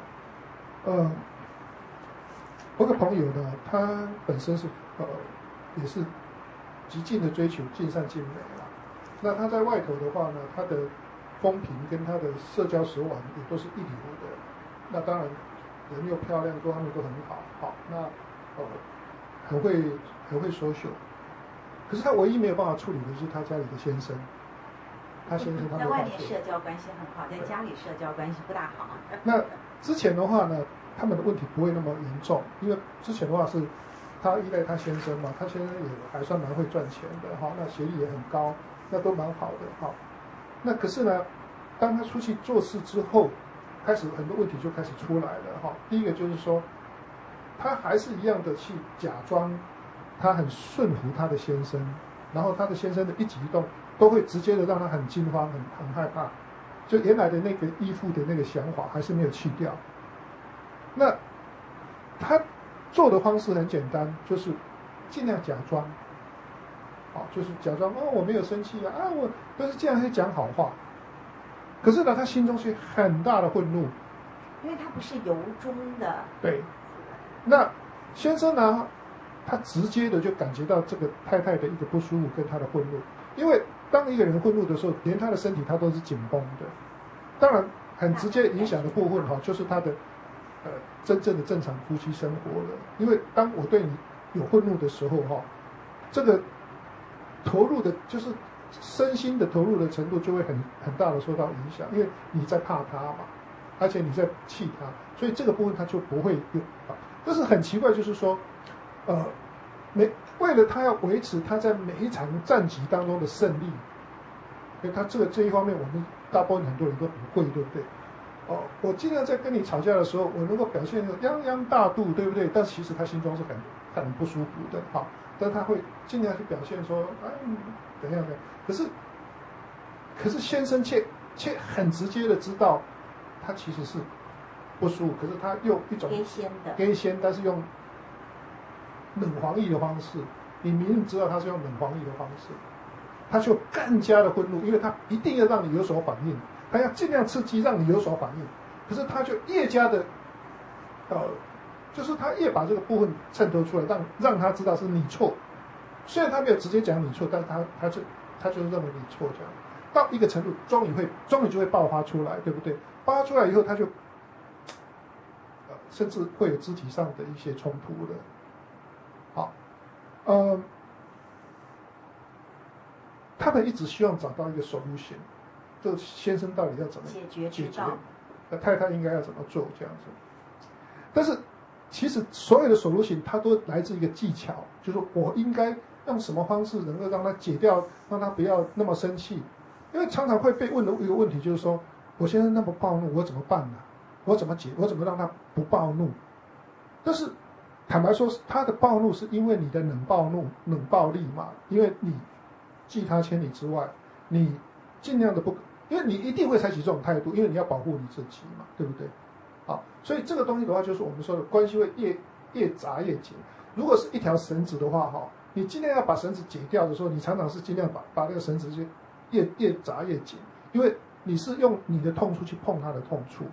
我有个朋友呢，他本身是也是极尽的追求尽善尽美啦。那他在外头的话呢，他的风评跟他的社交手腕也都是一流的。那当然人又漂亮，各方面都很好。好，那很会social。可是他唯一没有办法处理的就是他家里的先生。他先生他在外面社交关系很好，在家里社交关系不大好。 那之前的话呢，他们的问题不会那么严重，因为之前的话是他依赖他先生嘛，他先生也还算蛮会赚钱的哈，那学历也很高，那都蛮好的哈。那可是呢，当他出去做事之后，开始很多问题就开始出来了哈。第一个就是说，他还是一样的去假装他很顺服他的先生，然后他的先生的一举一动都会直接的让他很惊慌、很害怕，就原来的那个依附的那个想法还是没有去掉。那他做的方式很简单，就是尽量假装，就是假装我没有生气啊，我都是这样去讲好话。可是呢，他心中是很大的愤怒， 因为他不是由衷的。 对，那先生呢，他直接的就感觉到这个太太的一个不舒服跟他的愤怒，因为当一个人愤怒的时候，连他的身体他都是紧绷的。当然，很直接影响的部分就是他的真正的正常夫妻生活了。因为当我对你有愤怒的时候这个投入的，就是身心的投入的程度就会很大的受到影响，因为你在怕他嘛，而且你在气他，所以这个部分他就不会有但是很奇怪，就是说，为了他要维持他在每一场战局当中的胜利，因为他这一方面我们大部分很多人都不会，对不对？我尽量在跟你吵架的时候，我能够表现泱泱大度，对不对？但其实他心中是很不舒服的，但是他会尽量去表现说，怎样的。可是先生却很直接的知道，他其实是不舒服，可是他用一种给先，但是用冷防疫的方式，你明明知道他是用冷防疫的方式， 他就更加的愤怒，因为他一定要让你有所反应，他要尽量刺激让你有所反应。可是他就越加的，就是他越把这个部分衬托出来，让他知道是你错。虽然他没有直接讲你错，但是他就认为你错这样。到一个程度，终于就会爆发出来，对不对？爆发出来以后，他就甚至会有肢体上的一些冲突的。好，他们一直希望找到一个 solution， 这个先生到底要怎么解决？ 太太应该要怎么做这样子？但是其实所有的 solution 它都来自一个技巧，就是我应该用什么方式能够让他解掉，让他不要那么生气。因为常常会被问的一个问题就是说，我先生那么暴怒，我怎么办呢？我怎么让他不暴怒？但是坦白说，他的暴怒是因为你的冷暴力嘛，因为你拒他千里之外，你尽量的不，因为你一定会采取这种态度，因为你要保护你自己嘛，对不对？好，所以这个东西的话，就是我们说的关系会越扎越紧。如果是一条绳子的话，哈，你尽量要把绳子解掉的时候，你常常是尽量把那个绳子就越扎越紧，因为你是用你的痛处去碰他的痛处。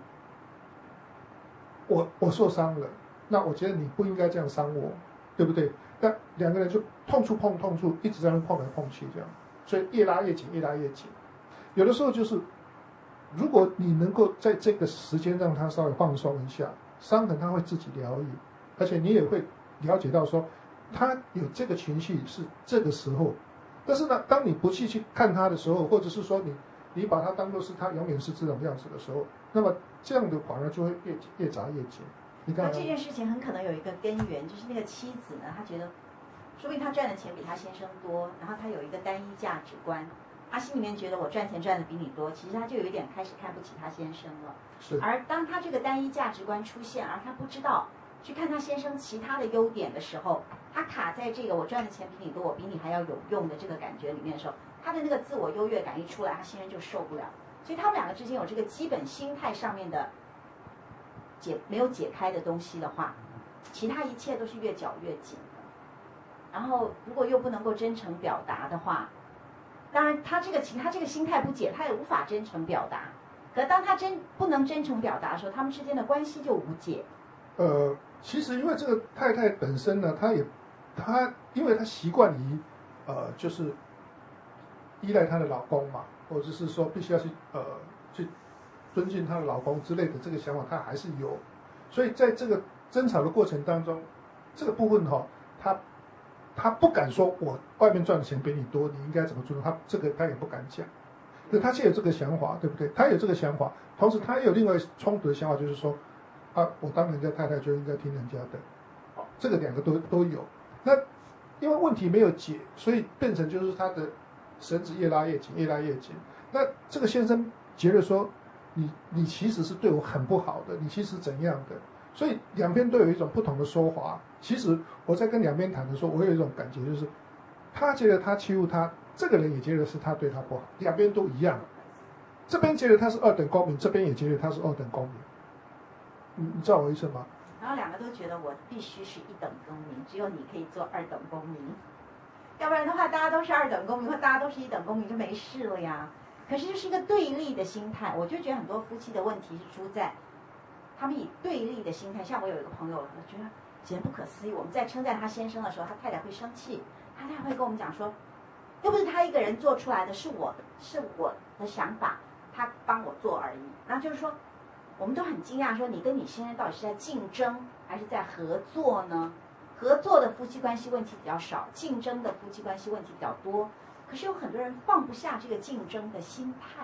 我受伤了，那我觉得你不应该这样伤我，对不对？那两个人就痛处碰痛处，一直在那碰来碰去这样，所以越拉越紧，越拉越紧。有的时候就是，如果你能够在这个时间让他稍微放松一下，伤痕他会自己疗愈，而且你也会了解到说，他有这个情绪是这个时候。但是呢，当你不去看他的时候，或者是说你把他当作是他永远是这种样子的时候，那么这样的反而就会越扎越紧。你看， 那这件事情很可能有一个根源，就是那个妻子呢，她觉得，说不定她赚的钱比她先生多，然后她有一个单一价值观，她心里面觉得我赚钱赚的比你多，其实她就有一点开始看不起她先生了。 是。 而当她这个单一价值观出现，而她不知道去看她先生其他的优点的时候，她卡在这个我赚的钱比你多，我比你还要有用的这个感觉里面的时候，她的那个自我优越感一出来，她先生就受不了。所以他们两个之间有这个基本心态上面的没有解开的东西的话，其他一切都是越搅越紧的。然后如果又不能够真诚表达的话，当然他这个心态不解，他也无法真诚表达。可当他不能真诚表达的时候，他们之间的关系就无解。 其实因为这个太太本身呢，因为她习惯于就是依赖她的老公嘛，或者是说必须要去尊敬她的老公之类的这个想法，她还是有。所以在这个争吵的过程当中，这个部分她不敢说我外面赚的钱比你多，你应该怎么做？她也不敢讲。她却有这个想法，对不对？她有这个想法，同时她也有另外冲突的想法，就是说我当人家太太就应该听人家的。这个两个都有。那因为问题没有解，所以变成就是他的绳子越拉越紧，越拉越紧。那这个先生觉得说，你其实是对我很不好的，你其实怎样的？所以两边都有一种不同的说法。其实我在跟两边谈的时候，我有一种感觉，就是他觉得他欺负他，这个人也觉得是他对他不好，两边都一样。这边觉得他是二等公民，这边也觉得他是二等公民。你知道我意思吗？ 然后两个都觉得我必须是一等公民，只有你可以做二等公民，要不然的话大家都是二等公民，或大家都是一等公民就没事了呀。可是就是一个对立的心态，我就觉得很多夫妻的问题是出在他们以对立的心态。像我有一个朋友，我觉得简直不可思议。我们在称赞他先生的时候，他太太会生气，他太太会跟我们讲说，又不是他一个人做出来的，是我的想法，他帮我做而已。然后就是说，我们都很惊讶，说你跟你先生到底是在竞争还是在合作呢？合作的夫妻关系问题比较少，竞争的夫妻关系问题比较多。可是有很多人放不下这个竞争的心态。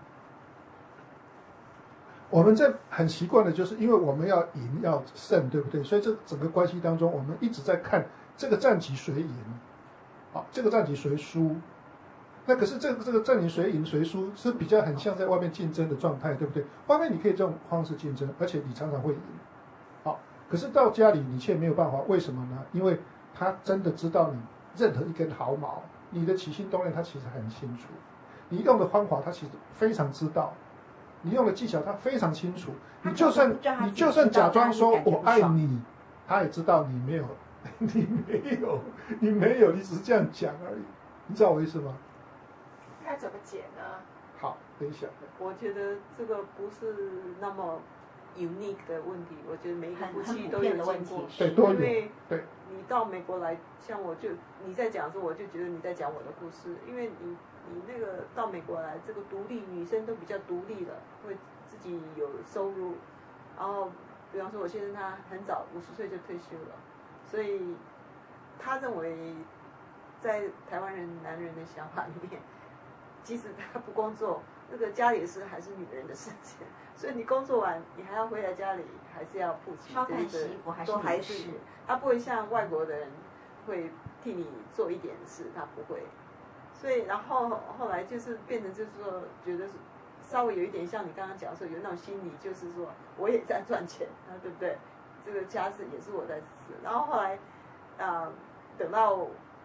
我们这很习惯的就是，因为我们要赢要胜，对不对？所以这整个关系当中，我们一直在看这个战棋谁赢，这个战棋谁输。那可是这个战棋谁赢谁输是比较很像在外面竞争的状态，对不对？外面你可以这种方式竞争，而且你常常会赢。可是到家里你却没有办法，为什么呢？因为他真的知道你任何一根毫毛，你的起心动念他其实很清楚，你用的方法他其实非常知道，你用的技巧他非常清楚。你就算假装说我爱你，他也知道你没有，你只是这样讲而已。你知道我意思吗？ 该怎么解呢？ 好，等一下。 我觉得这个不是那么 unique 的问题，我觉得每一个夫妻都有经过， 对，都有。 因为对， 你到美国来，像我就你在讲的时候，我就觉得你在讲我的故事，因为你那个到美国来，这个独立女生都比较独立了，会自己有收入，然后比方说我先生他很早50岁就退休了，所以他认为在台湾男人的想法里面，即使他不工作，那个家里的事还是女人的事情，所以你工作完，你还要回来家里，还是要负起这个，都还是他不会像外国的人会替你做一点事，他不会。所以然后后来就是变成就是说，觉得稍微有一点像你刚刚讲说有那种心理，就是说我也在赚钱啊，对不对？这个家事也是我在吃。然后后来等到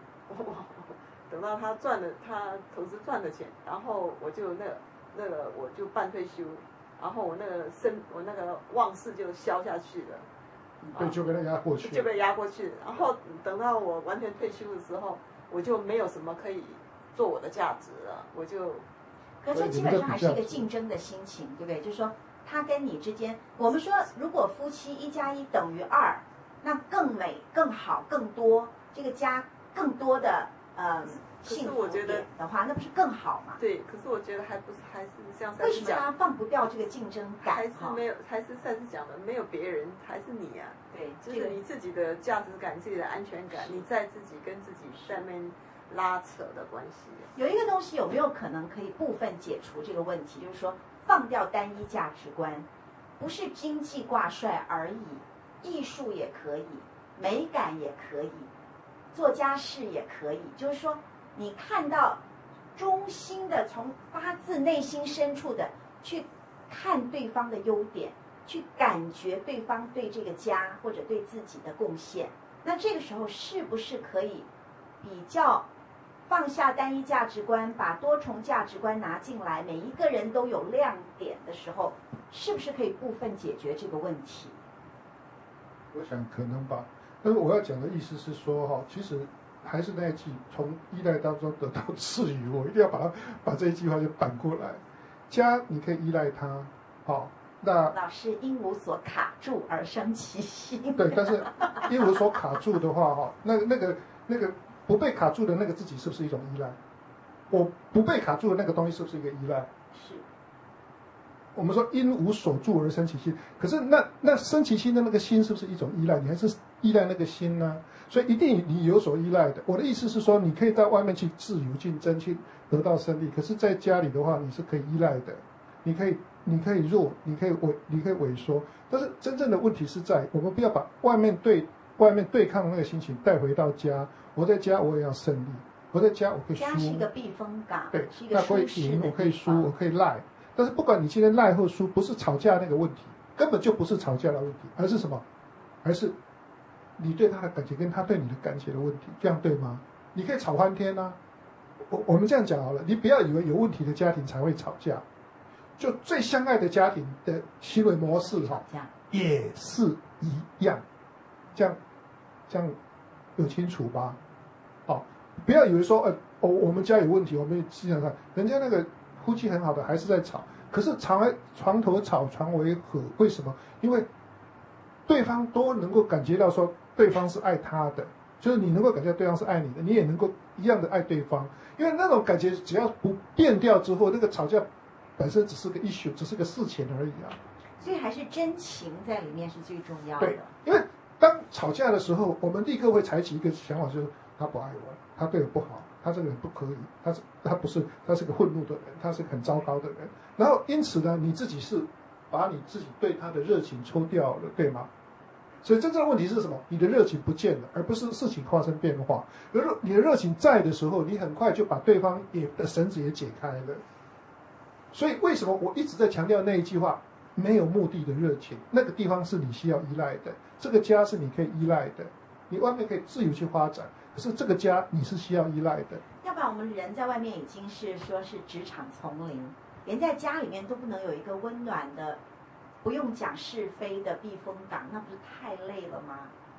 他赚了，他投资赚了钱，然后我就那个我就半退休，然后我那个旺势就消下去了， 对，就被他压过去， 就被压过去。然后等到我完全退休的时候，我就没有什么可以做我的价值了，我就。 可是基本上还是一个竞争的心情，对不对？就是说，他跟你之间，我们说，如果夫妻1+1等于2，那更美、更好、更多，这个家更多的幸福点的话，那不是更好吗？ 对，可是我觉得还是像为什么他放不掉这个竞争感？ 还是没有，还是赛斯讲的，没有别人，还是你啊。 对， 就是你自己的价值感、自己的安全感，你在自己跟自己上面拉扯的关系。 有一个东西有没有可能可以部分解除这个问题？就是说，放掉单一价值观，不是经济挂帅而已，艺术也可以，美感也可以，做家事也可以。就是说，你看到衷心的从发自内心深处的去看对方的优点，去感觉对方对这个家或者对自己的贡献，那这个时候是不是可以比较放下单一价值观，把多重价值观拿进来，每一个人都有亮点的时候，是不是可以部分解决这个问题？ 我想可能吧，但是我要讲的意思是说哈，其实还是那一句，从依赖当中得到自由，我一定要把这一句话就反过来。家你可以依赖它，好，那老师因无所卡住而生其心。 对，但是因无所卡住的话哈，那个不被卡住的那个自己是不是一种依赖？我不被卡住的那个东西是不是一个依赖？ 是。 我们说因无所住而生其心，可是那生其心的那个心是不是一种依赖？你还是依赖那个心呢？所以一定你有所依赖的。我的意思是说，你可以在外面去自由竞争，去得到胜利，可是在家里的话，你是可以依赖的。你可以弱，你可以萎缩，但是真正的问题是在我们不要把外面对抗的那个心情带回到家。我在家我也要胜利，我在家我可以输。 家是一个避风港， 对， 是一个舒适的地方。 我可以输，我可以赖。但是不管你今天赖或输，不是吵架那个问题，根本就不是吵架的问题，而是什么？而是你对他的感情跟他对你的感情的问题，这样对吗？你可以吵翻天啊！我们这样讲好了，你不要以为有问题的家庭才会吵架，就最相爱的家庭的行为模式哈，也是一样。这样有清楚吧？好，不要以为说我们家有问题，我们经常看人家那个夫妻很好的还是在吵，可是床头吵床尾和，为什么？因为对方都能够感觉到说对方是爱他的，就是你能够感觉到对方是爱你的，你也能够一样的爱对方，因为那种感觉只要不变掉之后，那个吵架本身只是个 issue， 只是个事情而已啊。 所以还是真情在里面是最重要的。 对，因为当吵架的时候，我们立刻会采取一个想法，就是他不爱我，他对我不好，他这个人不可以，他是个愤怒的人，他是个很糟糕的人。然后因此呢，你自己是把你自己对他的热情抽掉了，对吗？所以真正的问题是什么？你的热情不见了，而不是事情发生变化。而你的热情在的时候，你很快就把对方的绳子也解开了。所以为什么我一直在强调那一句话？没有目的的热情，那个地方是你需要依赖的，这个家是你可以依赖的，你外面可以自由去发展，可是这个家你是需要依赖的。 要不然我们人在外面已经是说是职场丛林，连在家里面都不能有一个温暖的不用讲是非的避风港，那不是太累了吗？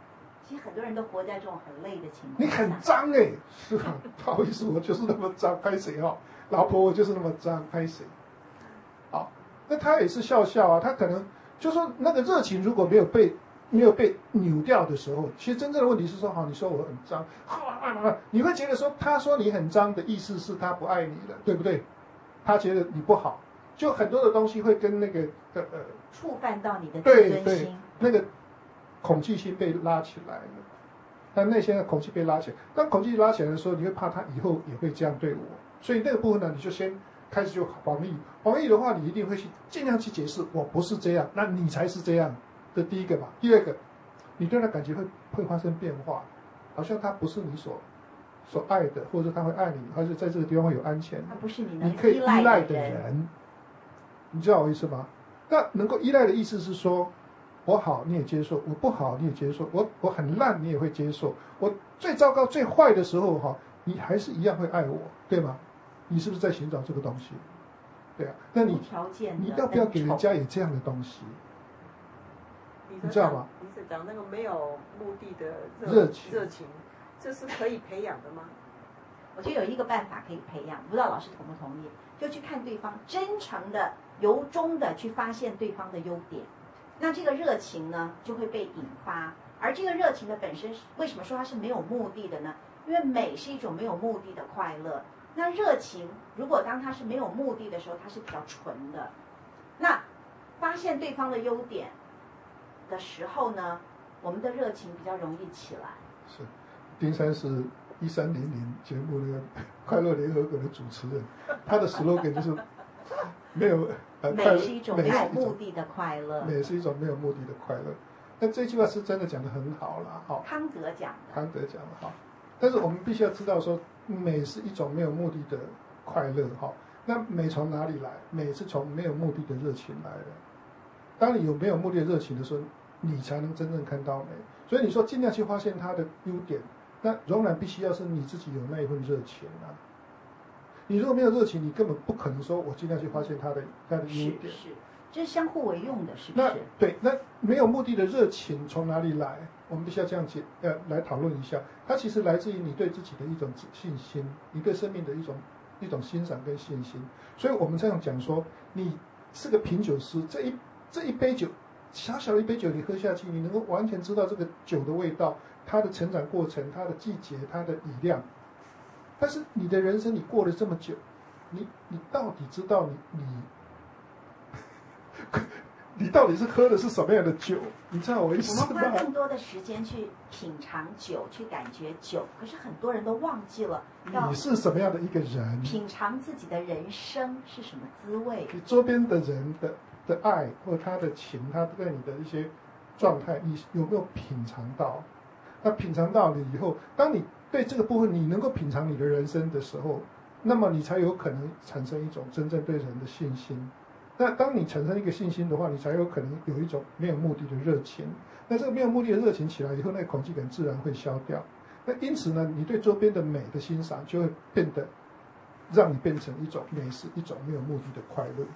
其实很多人都活在这种很累的情况下。 你很脏哎，是吧？不好意思，我就是那么脏，拍谁哦？老婆，我就是那么脏，拍谁？好，那他也是笑笑啊，他可能就说那个热情如果没有被扭掉的时候，其实真正的问题是说，好，你说我很脏，你会觉得说他说你很脏的意思是他不爱你了，对不对？他觉得你不好，就很多的东西会跟那个触犯到你的自对对尊心，， 那个恐惧心被拉起来了。那内心的恐惧被拉起来，当恐惧拉起来的时候，你会怕他以后也会这样对我，所以那个部分呢，你就先开始就防御。防御的话，你一定会去尽量去解释，我不是这样，那你才是这样。这第一个吧。第二个，你对他感觉会发生变化，好像他不是你所爱的，或者他会爱你，还是在这个地方会有安全， 他不是你能你可以依赖的人。 人，你知道我意思吗？那能够依赖的意思是说，我好你也接受，我不好你也接受，我很烂你也会接受，我最糟糕最坏的时候哈，你还是一样会爱我，对吗？你是不是在寻找这个东西？对啊，那你无条件的你要不要给人家有这样的东西？你知道吗？ 你是讲那个没有目的的热情， 这是可以培养的吗？ 我觉得有一个办法可以培养，不知道老师同不同意？就去看对方，真诚的、由衷的去发现对方的优点，那这个热情呢就会被引发。而这个热情的本身，为什么说它是没有目的的呢？因为美是一种没有目的的快乐。那热情如果当它是没有目的的时候，它是比较纯的。那发现对方的优点的时候呢，我们的热情比较容易起来。 是，丁山是1300节目那个快乐联合国的主持人，他的 slogan 就是没有美是一种没有目的的快乐， 美是一种没有目的的快乐。那这句话是真的讲得很好了，好， 康德讲的， 康德讲的好。但是我们必须要知道说，美是一种没有目的的快乐，哈。那美从哪里来？美是从没有目的的热情来的。当你有没有目的的热情的时候，你才能真正看到美。所以你说尽量去发现它的优点，那仍然必须要是你自己有那一份热情啊。你如果没有热情，你根本不可能说我尽量去发现它的优点。 是，这是相互为用的，是不那是？ 对，那没有目的的热情从哪里来？我们必须要这样来讨论一下。它其实来自于你对自己的一种信心，你对生命的一种欣赏跟信心。所以我们这样讲说，你是个品酒师，这一杯酒，小小的一杯酒，你喝下去，你能够完全知道这个酒的味道，它的成长过程，它的季节，它的雨量。但是你的人生你过了这么久，你到底知道你到底是喝的是什么样的酒？你知道我意思吗？ 我们花更多的时间去品尝酒，去感觉酒，可是很多人都忘记了你是什么样的一个人， 品尝自己的人生是什么滋味。 你周边的人的爱或他的情，他对你的一些状态，你有没有品尝到？那品尝到了以后，当你对这个部分你能够品尝你的人生的时候，那么你才有可能产生一种真正对人的信心。那当你产生一个信心的话，你才有可能有一种没有目的的热情。那这个没有目的的热情起来以后，那个恐惧感自然会消掉。那因此呢，你对周边的美的欣赏就会变得，让你变成一种美是一种没有目的的快乐。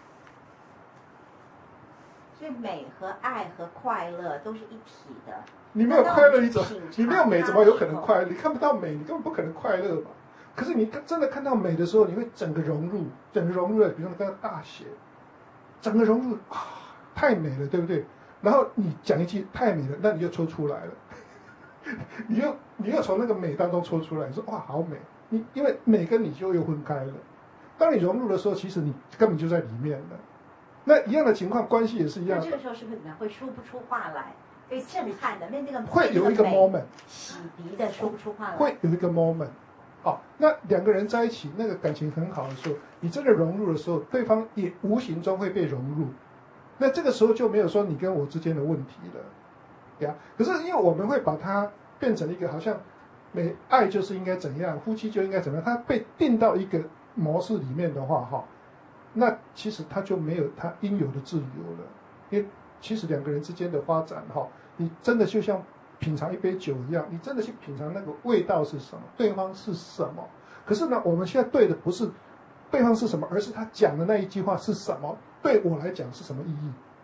所以美和爱和快乐都是一体的。 你没有快乐，你没有美，怎么有可能快乐？你看不到美，你根本不可能快乐嘛。可是你真的看到美的时候，你会整个融入，比如说看到大雪，整个融入啊，太美了，对不对？然后你讲一句太美了，那你就抽出来了，你又从那个美当中抽出来，你说哇好美，因为美跟你就又分开了。当你融入的时候，其实你根本就在里面了。那一样的情况，关系也是一样。 那这个时候是不是怎么样？会说不出话来，被震撼的，面对这个会有一个 moment， 洗涤的说不出话来。 会有一个 moment。好，那两个人在一起，那个感情很好的时候，你真的融入的时候，对方也无形中会被融入。那这个时候就没有说你跟我之间的问题了，呀。可是因为我们会把它变成一个好像爱就是应该怎样，夫妻就应该怎么样，它被定到一个模式里面的话，哈，那其实它就没有它应有的自由了。因为其实两个人之间的发展，哈，你真的就像品尝一杯酒一样，你真的去品尝那个味道是什么，对方是什么。可是呢，我们现在对的不是对方是什么，而是他讲的那一句话是什么，对我来讲是什么意义。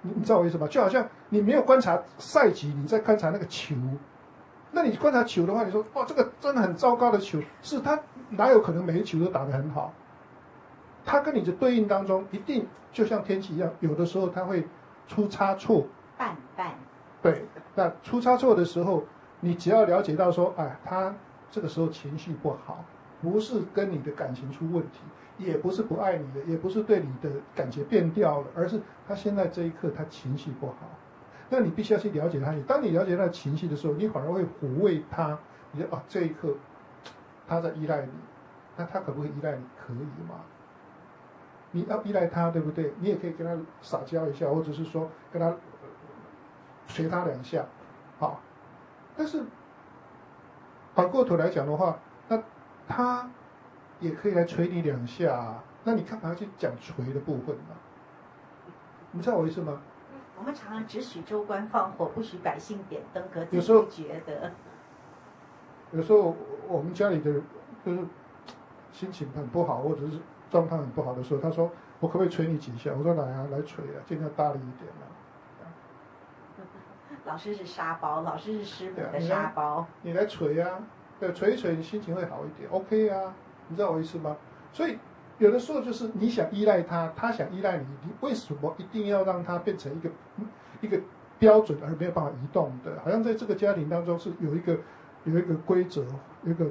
你知道我意思吗？就好像你没有观察赛局，你在观察那个球。那你观察球的话，你说哇，这个真的很糟糕的球，是他哪有可能每一球都打得很好？他跟你的对应当中，一定就像天气一样，有的时候他会出差错。 半。 对，那出差错的时候，你只要了解到说，哎，他这个时候情绪不好，不是跟你的感情出问题，也不是不爱你的，也不是对你的感觉变掉了，而是他现在这一刻他情绪不好。那你必须要去了解他。当你了解他的情绪的时候，你反而会抚慰他。你说啊，这一刻他在依赖你，那他可不可以依赖你？可以吗？你要依赖他，对不对？你也可以跟他撒娇一下，或者是说跟他捶他2下，好。但是反过头来讲的话，那他也可以来捶你2下啊。那你干嘛要去讲捶的部分呢？你知道我意思吗？ 我们常常只许州官放火，不许百姓点灯，可自己觉得。 有时候我们家里的就是心情很不好，或者是状态很不好的时候，他说：“我可不可以捶你几下？”我说：“来啊，来捶啊，尽量大力一点啊。” 老师是沙包，老师是师傅的沙包。 你来捶啊，对，捶一捶，你心情会好一点 ，OK 啊，你知道我意思吗？所以有的时候就是你想依赖他，他想依赖你，你为什么一定要让他变成一个标准而没有办法移动的？好像在这个家庭当中是有一个规则，有一个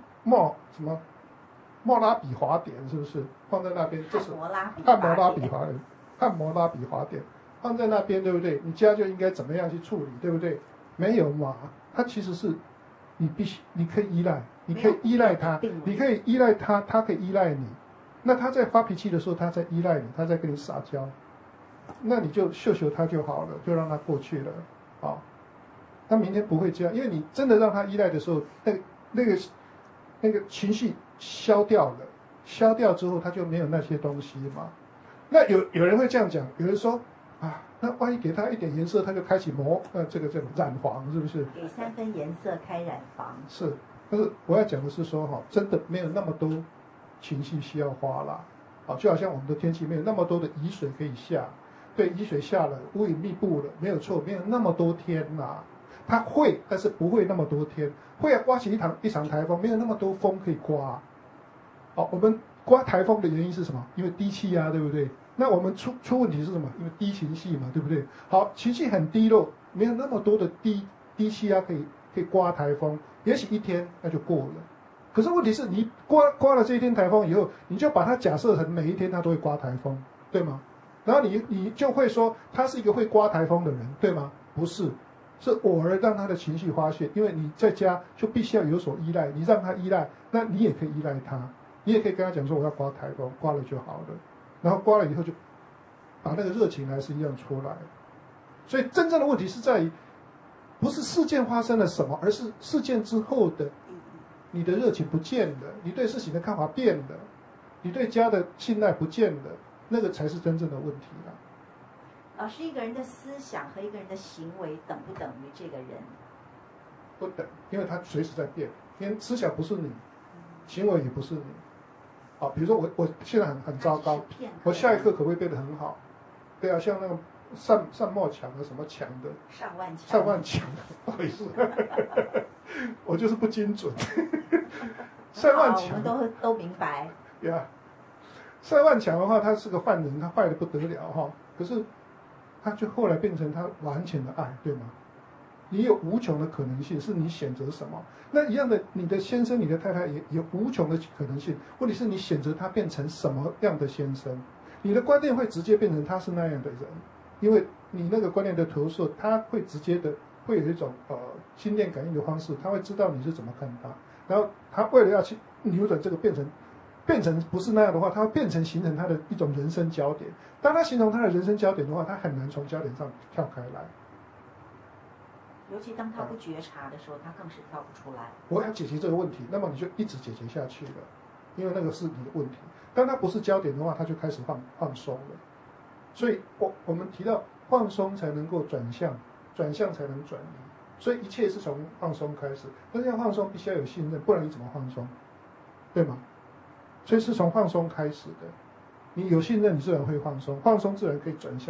莫拉比滑点，是不是放在那边？这是汉谟拉比滑点放在那边，对不对？你家就应该怎么样去处理，对不对？没有嘛，它其实是你可以依赖，你可以依赖他，你可以依赖他，他可以依赖你。那他在发脾气的时候，他在依赖你，他在跟你撒娇，那你就秀秀他就好了，就让他过去了，好。他明天不会这样，因为你真的让他依赖的时候，那个情绪消掉了，消掉之后他就没有那些东西嘛。那有人会这样讲，有人说啊，那万一给他一点颜色，他就开启这个染黄，是不是？ 给3分颜色开染房。是， 但是我要讲的是说哈，真的没有那么多情绪需要花啦，啊，就好像我们的天气没有那么多的雨水可以下，对，雨水下了，乌云密布了，没有错，没有那么多天啦。它会，但是不会那么多天。会刮起一场台风，没有那么多风可以刮。好，我们刮台风的原因是什么？因为低气压，对不对？那我们出问题是什么？因为低情绪嘛，对不对？好，情绪很低落，没有那么多的低气压可以刮台风，也许一天那就过了。可是问题是你刮了这一天台风以后，你就把它假设成每一天它都会刮台风，对吗？然后你就会说他是一个会刮台风的人，对吗？不是。是偶尔让他的情绪发泄，因为你在家就必须要有所依赖，你让他依赖，那你也可以依赖他，你也可以跟他讲说我要刮台风，刮了就好了，然后刮了以后就把那个热情还是一样出来。所以真正的问题是在于，不是事件发生了什么，而是事件之后的你的热情不见了，你对事情的看法变了，你对家的信赖不见了，那个才是真正的问题了。 老师，一个人的思想和一个人的行为等不等于这个人？ 不等，因为他随时在变。因为思想不是你，行为也不是你。好，比如说我现在很糟糕，我下一刻可不可以变得很好？对啊，像那个善莫强的什么强的，上万强，不好意思，我就是不精准。上万强， 我们都明白。 呀，上万强的话，他是个坏人，他坏得不得了哈。可是。他就后来变成他完全的爱，对吗？你有无穷的可能性，是你选择什么。那一样的，你的先生、你的太太也有无穷的可能性。问题是你选择他变成什么样的先生，你的观念会直接变成他是那样的人，因为你那个观念的投射，他会直接的会有一种心电感应的方式，他会知道你是怎么看他，然后他为了要去扭转这个变成不是那样的话，他会变成形成他的一种人生焦点。当他形成他的人生焦点的话，他很难从焦点上跳开来。 尤其当他不觉察的时候，他更是跳不出来。 我要解决这个问题，那么你就一直解决下去了，因为那个是你的问题。当他不是焦点的话，他就开始放松了。所以我们提到放松才能够转向，转向才能转移。所以一切是从放松开始，但是要放松必须要有信任，不然你怎么放松？对吗？所以是从放松开始的。你有信任，你自然会放松，放松自然可以转向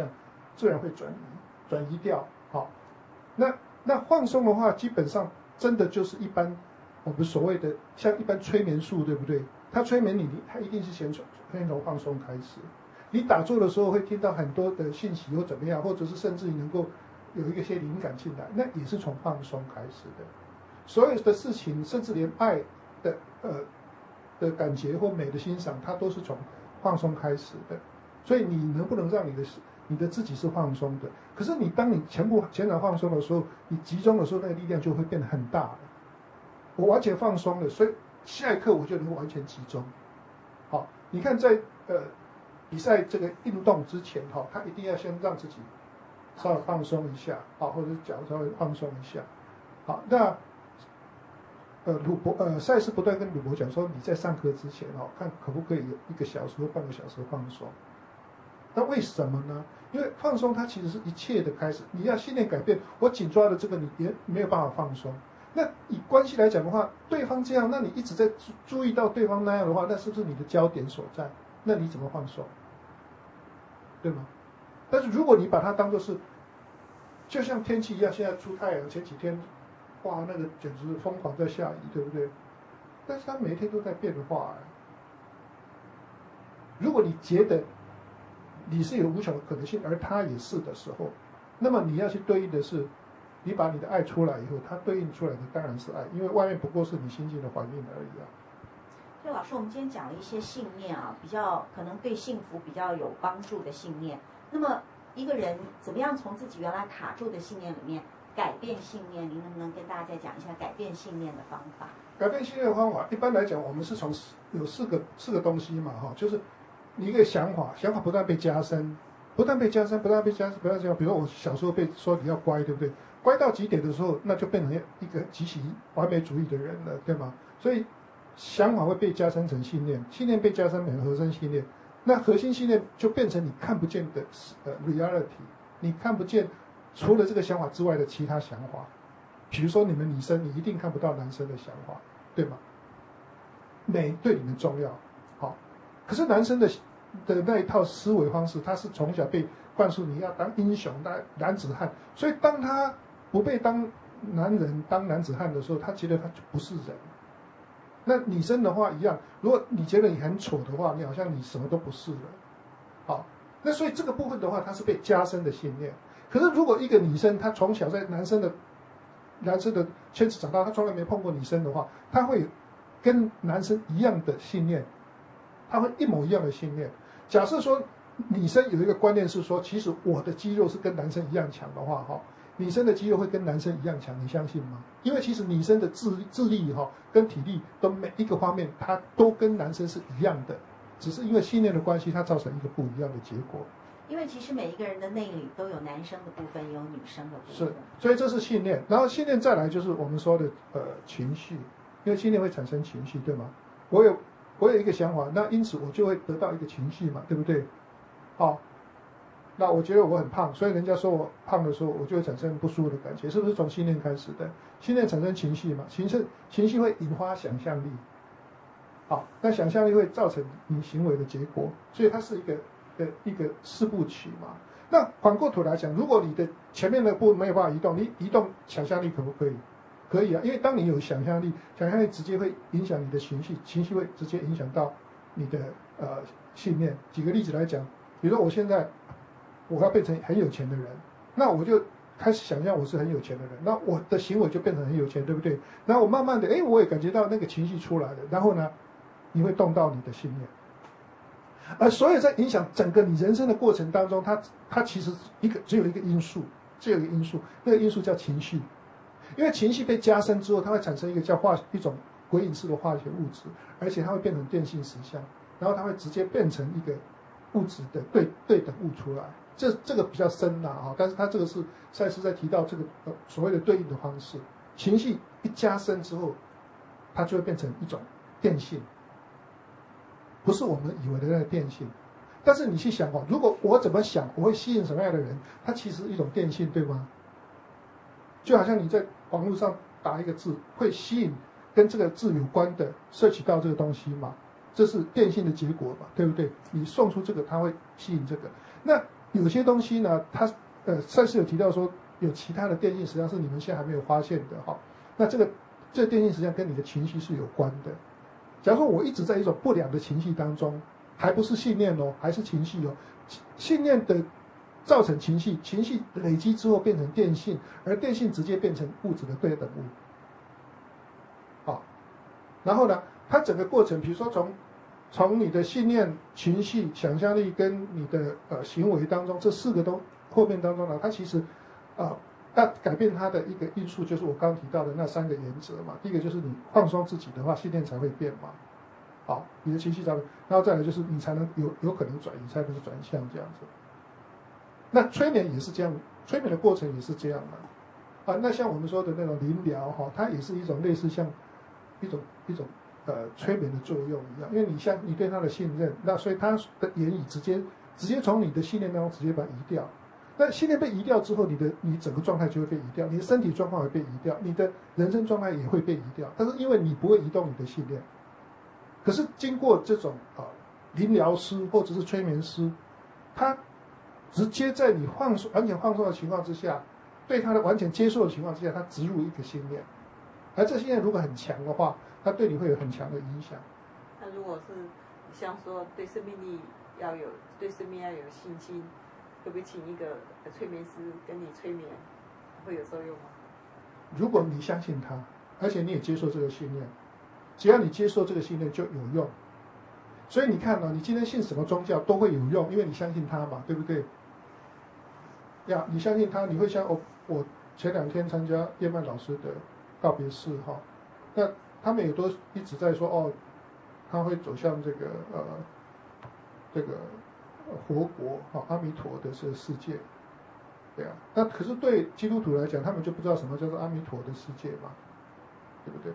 自然会转移掉。好，那放松的话，基本上真的就是一般我们所谓的像一般催眠术，对不对？它催眠你，它一定是先从放松开始。你打坐的时候会听到很多的信息或怎么样，或者是甚至你能够有一些灵感进来，那也是从放松开始的。所有的事情，甚至连爱的感觉或美的欣赏，它都是从放松开始的。所以你能不能让你的自己是放松的？可是当你全然放松的时候，你集中的时候，那个力量就会变得很大了。我完全放松了，所以下一刻我就能完全集中。好，你看在比赛这个运动之前哈，他一定要先让自己稍微放松一下，好，或者脚稍微放松一下。好，那赛事不断跟鲁伯讲说，你在上课之前看可不可以有1个小时或半个小时放松。那为什么呢？因为放松它其实是一切的开始。你要信念改变，我紧抓的这个你也没有办法放松。那以关系来讲的话，对方这样，那你一直在注意到对方那样的话，那是不是你的焦点所在？那你怎么放松？对吗？但是如果你把它当作是，就像天气一样，现在出太阳，前几天，哇，那个简直疯狂在下雨，对不对？但是它每一天都在变化。如果你觉得你是有无穷的可能性，而他也是的时候，那么你要去对应的是，你把你的爱出来以后，它对应出来的当然是爱，因为外面不过是你心境的反应而已啊。 所以老师，我们今天讲了一些信念啊，比较可能对幸福比较有帮助的信念。那么一个人怎么样从自己原来卡住的信念里面改变信念？您能不能跟大家再讲一下改变信念的方法？改变信念的方法，一般来讲，我们是从有四个东西嘛，就是你一个想法不断被加深，比如说我小时候被说你要乖，对不对？乖到极点的时候，那就变成一个极其完美主义的人了，对吗？所以想法会被加深成信念，信念被加深成核心信念，那核心信念就变成你看不见的reality， 你看不见除了这个想法之外的其他想法。比如说你们女生，你一定看不到男生的想法，对吗？美对你们重要，好，可是男生的那一套思维方式，他是从小被灌输你要当英雄、当男子汉，所以当他不被当男人、当男子汉的时候，他觉得他就不是人。那女生的话一样，如果你觉得你很丑的话，你好像你什么都不是了。好，那所以这个部分的话，它是被加深的信念。可是如果一个女生她从小在男生的圈子长大，她从来没碰过女生的话，她会跟男生一样的信念，她会一模一样的信念。假设说女生有一个观念是说，其实我的肌肉是跟男生一样强的话，女生的肌肉会跟男生一样强，你相信吗？因为其实女生的智力跟体力的每一个方面，它都跟男生是一样的，只是因为信念的关系，它造成一个不一样的结果。 因为其实每一个人的内里都有男生的部分，也有女生的部分。 是，所以这是信念。然后信念再来就是我们说的情绪，因为信念会产生情绪，对吗？我有一个想法，那因此我就会得到一个情绪嘛，对不对？好。那我觉得我很胖，所以人家说我胖的时候，我就会产生不舒服的感觉，是不是从信念开始的？信念产生情绪嘛，情绪会引发想象力，好，那想象力会造成你行为的结果，所以它是一个四部曲嘛。那反过头来讲，如果你的前面的步没有办法移动，你移动想象力可不可以？可以啊，因为当你有想象力直接会影响你的情绪，情绪会直接影响到你的信念。举个例子来讲，比如说我现在我要变成很有钱的人，那我就开始想象我是很有钱的人，那我的行为就变成很有钱，对不对？然后我慢慢的，我也感觉到那个情绪出来了，然后呢，你会动到你的信念，而所有在影响整个你人生的过程当中，它其实只有一个因素，那个因素叫情绪，因为情绪被加深之后，它会产生一个叫一种鬼影式的化学物质，而且它会变成电性实相，然后它会直接变成一个物质的对等物出来。这个比较深啦，但是它这个是赛斯在提到这个所谓的对应的方式，情绪一加深之后，它就会变成一种电性，不是我们以为的那个电性。但是你去想如果我怎么想，我会吸引什么样的人，它其实是一种电性，对吗？就好像你在网络上打一个字，会吸引跟这个字有关的摄取到这个东西嘛，这是电性的结果嘛，对不对？你送出这个，它会吸引这个。那有些东西呢，它赛斯有提到说，有其他的电性实际上是你们现在还没有发现的哈。那这电性实际上跟你的情绪是有关的。假如说我一直在一种不良的情绪当中，还不是信念哦，还是情绪哦，信念的造成情绪，情绪累积之后变成电性，而电性直接变成物质的对等物。好，然后呢，它整个过程，比如说从你的信念、情绪、想象力跟你的行为当中，这4个都后面当中呢，它其实要改变它的一个因素，就是我刚提到的那3个原则嘛。第一个就是你放松自己的话，信念才会变嘛。好，你的情绪才会，然后再来就是你才能有可能转移，才能转向这样子。那催眠也是这样，催眠的过程也是这样的。那像我们说的那种灵疗哈，它也是一种类似像一种催眠的作用一样，因为你对它的信任，那所以它的言语直接从你的信念当中直接把它移掉。那信念被移掉之后，你整个状态就会被移掉，你的身体状况会被移掉，你的人生状态也会被移掉。但是因为你不会移动你的信念，可是经过这种灵疗师或者是催眠师，他直接在你完全放松的情况之下，对他的完全接受的情况之下，他植入一个信念，而这信念如果很强的话，它对你会有很强的影响。 那如果是像说对生命要有信心，可不可以请一个催眠师跟你催眠，会有作用吗？ 如果你相信他，而且你也接受这个信念，只要你接受这个信念就有用。所以你看你今天信什么宗教都会有用，因为你相信他嘛，对不对？你相信他，你会我前2天参加叶曼老师的告别式哈，那他们也都一直在说他会走向这个活国阿弥陀的这个世界，对啊。那可是对基督徒来讲，他们就不知道什么叫做阿弥陀的世界嘛，对不对？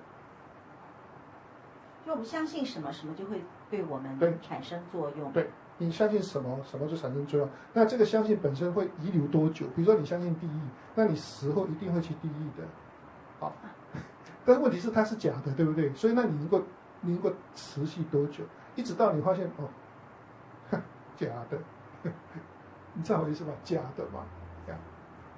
就我们相信什么，什么就会对我们产生作用。 对，你相信什么，什么就产生作用。那这个相信本身会遗留多久？比如说你相信地狱，那你死后一定会去地狱的，好。但是问题是它是假的，对不对？所以那你能够持续多久？一直到你发现假的，你知道我意思吧？假的嘛，这样。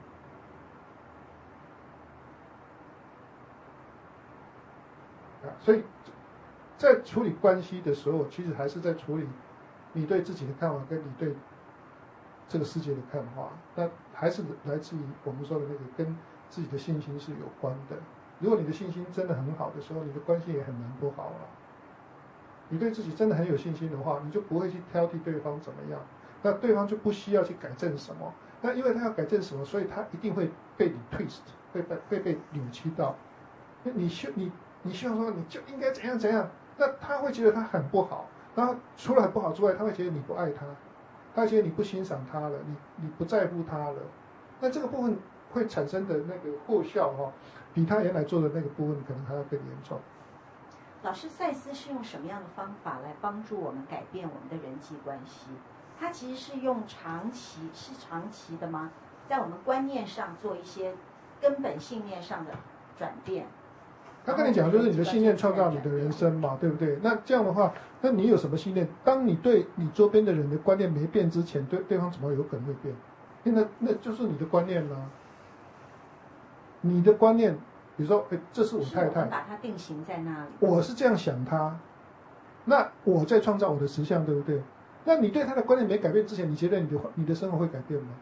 所以在处理关系的时候，其实还是在处理你对自己的看法跟你对这个世界的看法，那还是来自于我们说的那个跟自己的信心是有关的。如果你的信心真的很好的时候，你的关系也很难不好了。你对自己真的很有信心的话，你就不会去挑剔对方怎么样，那对方就不需要去改正什么。那因为他要改正什么，所以他一定会被你 twist， 会被扭曲到。你希望说你就应该怎样怎样，那他会觉得他很不好。然后除了很不好之外，他会觉得你不爱他，他会觉得你不欣赏他了，你不在乎他了。那这个部分会产生的那个后效比他原来做的那个部分可能还要更严重。 老师，赛斯是用什么样的方法来帮助我们改变我们的人际关系？他其实是用长期的吗？在我们观念上做一些根本信念上的转变。 他跟你讲就是你的信念创造你的人生嘛，对不对？那这样的话，那你有什么信念？当你对你周边的人的观念没变之前，对方怎么有可能会变？因为那就是你的观念啦。你的观念，比如说，这是我太太， 是我们把它定型在那里。 我是这样想她，那我在创造我的实相，对不对？那你对她的观念没改变之前，你觉得你的生活会改变吗？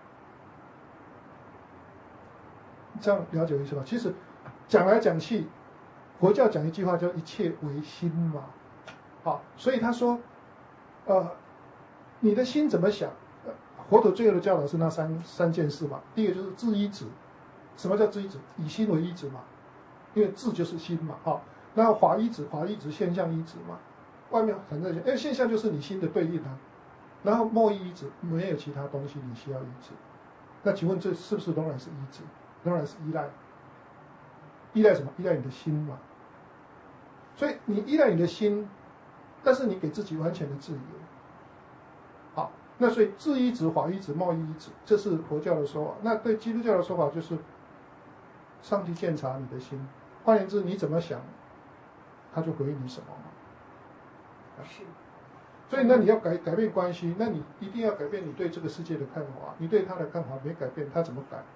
这样了解我意思吧？其实讲来讲去，佛教讲一句话叫一切唯心嘛。好，所以他说，你的心怎么想？佛陀最后的教导是那三件事嘛。第一个就是自依止。什么叫自依止？以心为依止嘛，因为自就是心嘛。然后法依止，现象依止嘛。外面反正现象就是你心的对应啊。然后莫依止，没有其他东西你需要依止。那请问这是不是仍然是依止？仍然是依赖。依赖什么？依赖你的心嘛。所以你依赖你的心，但是你给自己完全的自由。好，那所以自依止、法依止、贸易依止，这是佛教的说法。那对基督教的说法就是，上帝鉴察你的心，换言之，你怎么想，他就回应你什么嘛。 是。 所以那你要改变关系，那你一定要改变你对这个世界的看法，你对他的看法没改变，他怎么改？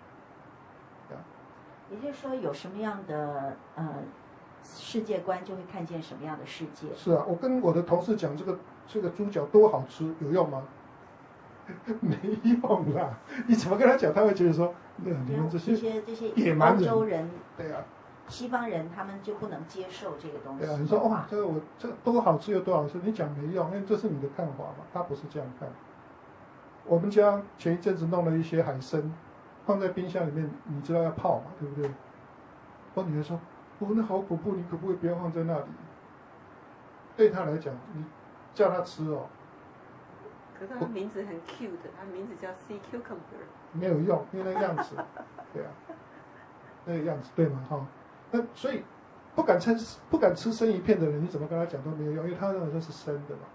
也就是说，有什么样的世界观，就会看见什么样的世界。 是啊，我跟我的同事讲这个猪脚多好吃，有用吗？没用啦！你怎么跟他讲，他会觉得说，你们这些野蛮人， 欧洲人， 对啊， 西方人他们就不能接受这个东西。 对啊，你说哦，这个多好吃有多好吃，你讲没用，因为这是你的看法嘛，他不是这样看。我们家前一阵子弄了一些海参，放在冰箱里面，你知道要泡嘛，对不对？我女儿说，哦，那好恐怖，你可不可以不要放在那里？对他来讲，你叫他吃哦。 可是他名字很 cute， 他名字叫 Sea Cucumber。 没有用，因为那个样子，对啊，那个样子对吗？哈，那所以不敢吃生鱼片的人，你怎么跟他讲都没有用，因为他认为这是生的嘛。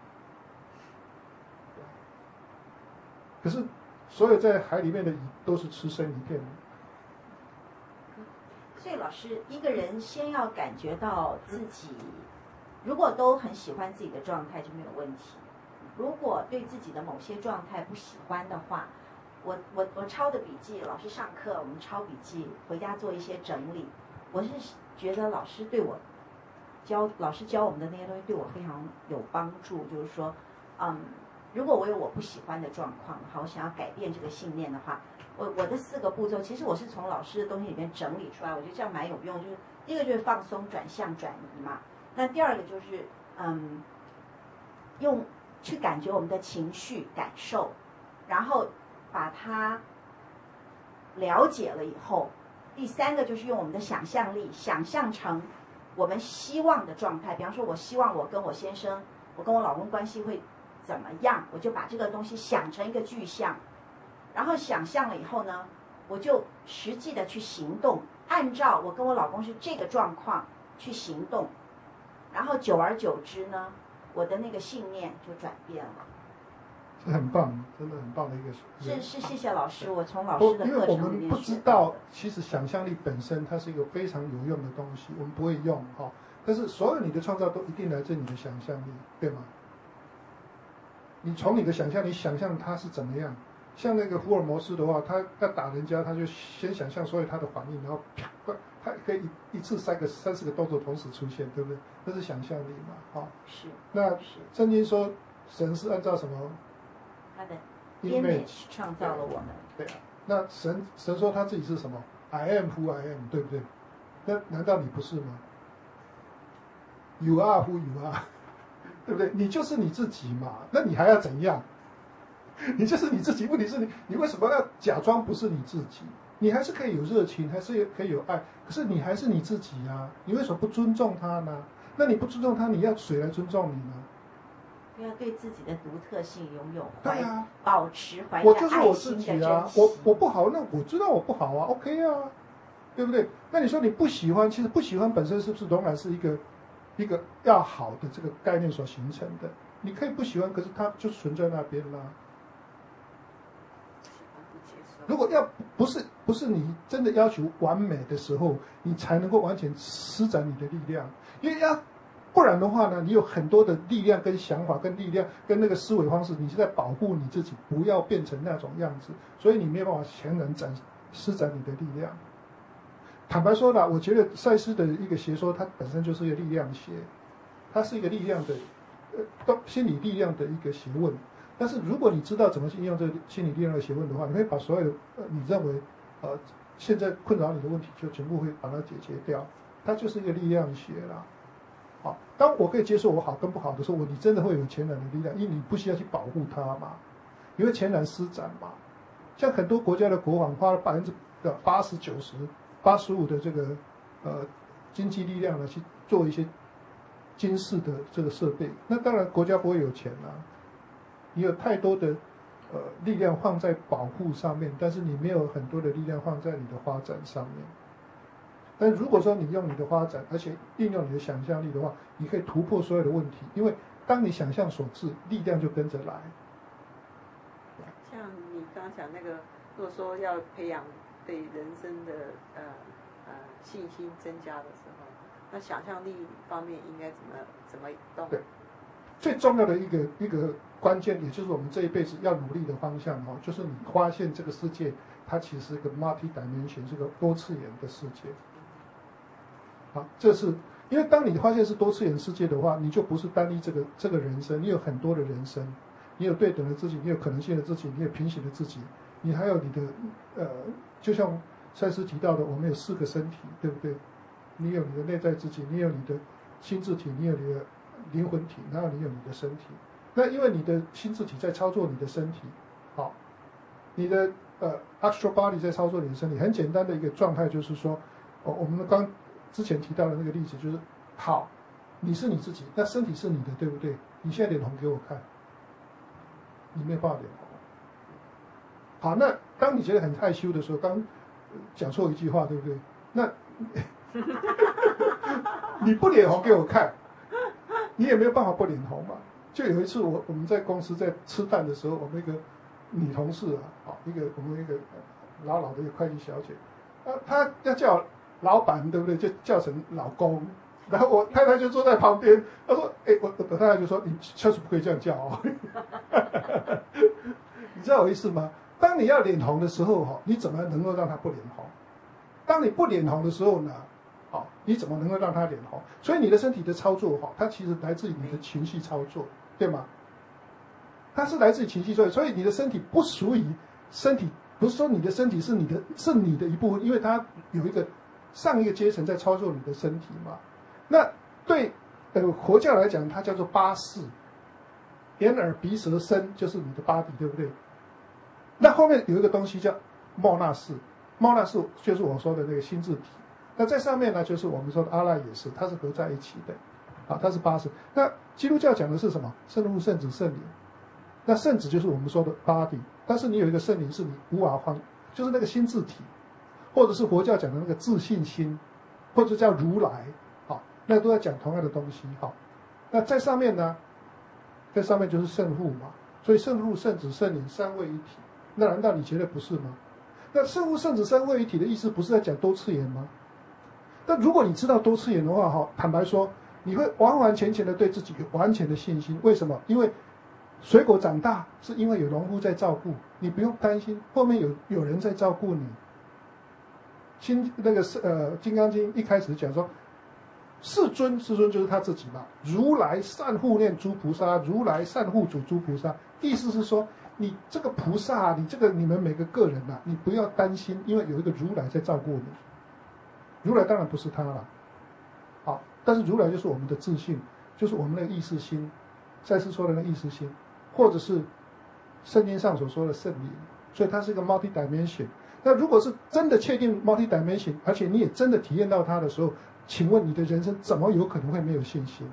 可是所有在海里面的鱼都是吃生鱼片的。 所以老师，一个人先要感觉到自己，如果都很喜欢自己的状态就没有问题。如果对自己的某些状态不喜欢的话，我抄的笔记，老师上课我们抄笔记，回家做一些整理。我是觉得老师教我们的那些东西对我非常有帮助。就是说，如果我有我不喜欢的状况，好，我想要改变这个信念的话，我的4个步骤，其实我是从老师的东西里面整理出来，我觉得这样蛮有用。就是第一个就是放松、转向、转移嘛。那第二个就是用去感觉我们的情绪感受，然后把它了解了以后，第3个就是用我们的想象力想象成我们希望的状态。比方说我希望我跟我先生，我跟我老公关系会怎么样，我就把这个东西想成一个具象，然后想象了以后呢，我就实际的去行动，按照我跟我老公是这个状况去行动，然后久而久之呢，我的那个信念就转变了。 这很棒，真的很棒的一个。 是，谢谢老师，我从老师的课程里面学到的。 因为我们不知道，其实想象力本身它是一个非常有用的东西，我们不会用哈。但是所有你的创造都一定来自你的想象力，对吗？你从你的想象力想象它是怎么样。像那个福尔摩斯的话，他要打人家，他就先想象所有他的反应，然后啪，他可以一次30个动作同时出现，对不对？这是想象力嘛，哈。 是。 那圣经说神是按照什么？ 他的 image 创造了我们。 对啊。那神说他自己是什么 ？I am who I am， 对不对？那难道你不是吗 ？You are who you are， 对不对？你就是你自己嘛，那你还要怎样？你就是你自己，问题是你为什么要假装不是你自己？你还是可以有热情，还是可以有爱，可是你还是你自己啊！你为什么不尊重他呢？那你不尊重他，你要谁来尊重你呢？ 要对自己的独特性拥有保持怀我就是我着爱心自己啊！ 的珍惜。 我不好，那我知道我不好啊 ，OK 啊，对不对？那你说你不喜欢，其实不喜欢本身是不是仍然是一个要好的这个概念所形成的？你可以不喜欢，可是它就存在那边啦。如果要不是你真的要求完美的时候，你才能够完全施展你的力量。因为不然的话呢，你有很多的力量跟想法跟力量跟那个思维方式，你是在保护你自己，不要变成那种样子，所以你没有办法全然施展你的力量。坦白说了，我觉得赛斯的一个学说，它本身就是一个力量学，它是一个力量的心理力量的一个学问。但是如果你知道怎么去应用这个心理力量的学问的话，你会把所有的你认为现在困扰你的问题就全部会把它解决掉。它就是一个力量学啦。好，当我可以接受我好跟不好的时候，你真的会有全然的力量，因为你不需要去保护它嘛，你会全然施展嘛。像很多国家的国防花了80%、90%、85%的这个经济力量呢去做一些军事的这个设备，那当然国家不会有钱啦。你有太多的力量放在保护上面，但是你没有很多的力量放在你的发展上面。但如果说你用你的发展，而且运用你的想象力的话，你可以突破所有的问题，因为当你想象所致，力量就跟着来。 像你刚刚讲那个，如果说要培养对人生的信心增加的时候，那想象力方面应该怎么动？ 对， 最重要的一个关键，也就是我们这一辈子要努力的方向哦，就是你发现这个世界它其实是个 multi-dimension， 是个多次元的世界。好，这是因为当你发现是多次元世界的话，你就不是单一这个人生，你有很多的人生，你有对等的自己，你有可能性的自己，你有平行的自己，你还有你的就像赛斯提到的，我们有4个身体，对不对？你有你的内在自己，你有你的心智体，你有你的灵魂体，然后你有你的身体。那因为你的心智体在操作你的身体，好，你的astral body 在操作你的身体。很简单的一个状态就是说，我们刚之前提到的那个例子就是，好，你是你自己，那身体是你的，对不对？你现在脸红给我看，你没有办法脸红。好，那当你觉得很害羞的时候，刚讲错一句话，对不对？那你不脸红给我看，你也没有办法不脸红嘛。就有一次我们在公司在吃饭的时候，我们一个女同事啊，我们一个老的一个会计小姐，她要叫老板，对不对？就叫成老公。然后我太太就坐在旁边，她说：“哎，我太太就说你下次不可以这样叫哦。”你知道我意思吗？当你要脸红的时候，你怎么能够让她不脸红？当你不脸红的时候呢？你怎么能够让她脸红？所以你的身体的操作，它其实来自于你的情绪操作，对吗？它是来自于情绪操作，所以你的身体不属于身体，不是说你的身体是你的一部分，因为它有一个上一个阶层在操作你的身体嘛。那对佛教来讲，它叫做八识，眼耳鼻舌身就是你的 body， 对不对？那后面有一个东西叫莫那识，莫那识就是我说的那个心智体。那在上面呢，就是我们说的阿赖也是，它是合在一起的，它是八识。那基督教讲的是什么？圣父、圣子、圣灵。那圣子就是我们说的 body， 但是你有一个圣灵是你无法放，就是那个心智体，或者是佛教讲的那个自信心，或者叫如来，那都在讲同样的东西。那在上面呢，在上面就是圣父嘛，所以圣父、圣子、圣灵三位一体。那难道你觉得不是吗？那圣父、圣子三位一体的意思不是在讲多次元吗？但如果你知道多次元的话，坦白说，你会完完全全的对自己有完全的信心。为什么？因为水果长大是因为有农夫在照顾，你不用担心，后面有人在照顾你。金刚经一开始讲说，世尊就是他自己嘛，如来善护念诸菩萨，如来善护主诸菩萨。意思是说，你这个菩萨，你们每个人啊，你不要担心，因为有一个如来在照顾你。如来当然不是他了，但是如来就是我们的自信，就是我们那个意识心，赛斯说的那个意识心，或者是圣经上所说的圣灵，所以它是一个 multi-dimension。那如果是真的确定 multi-dimension， 而且你也真的体验到它的时候，请问你的人生怎么有可能会没有信心？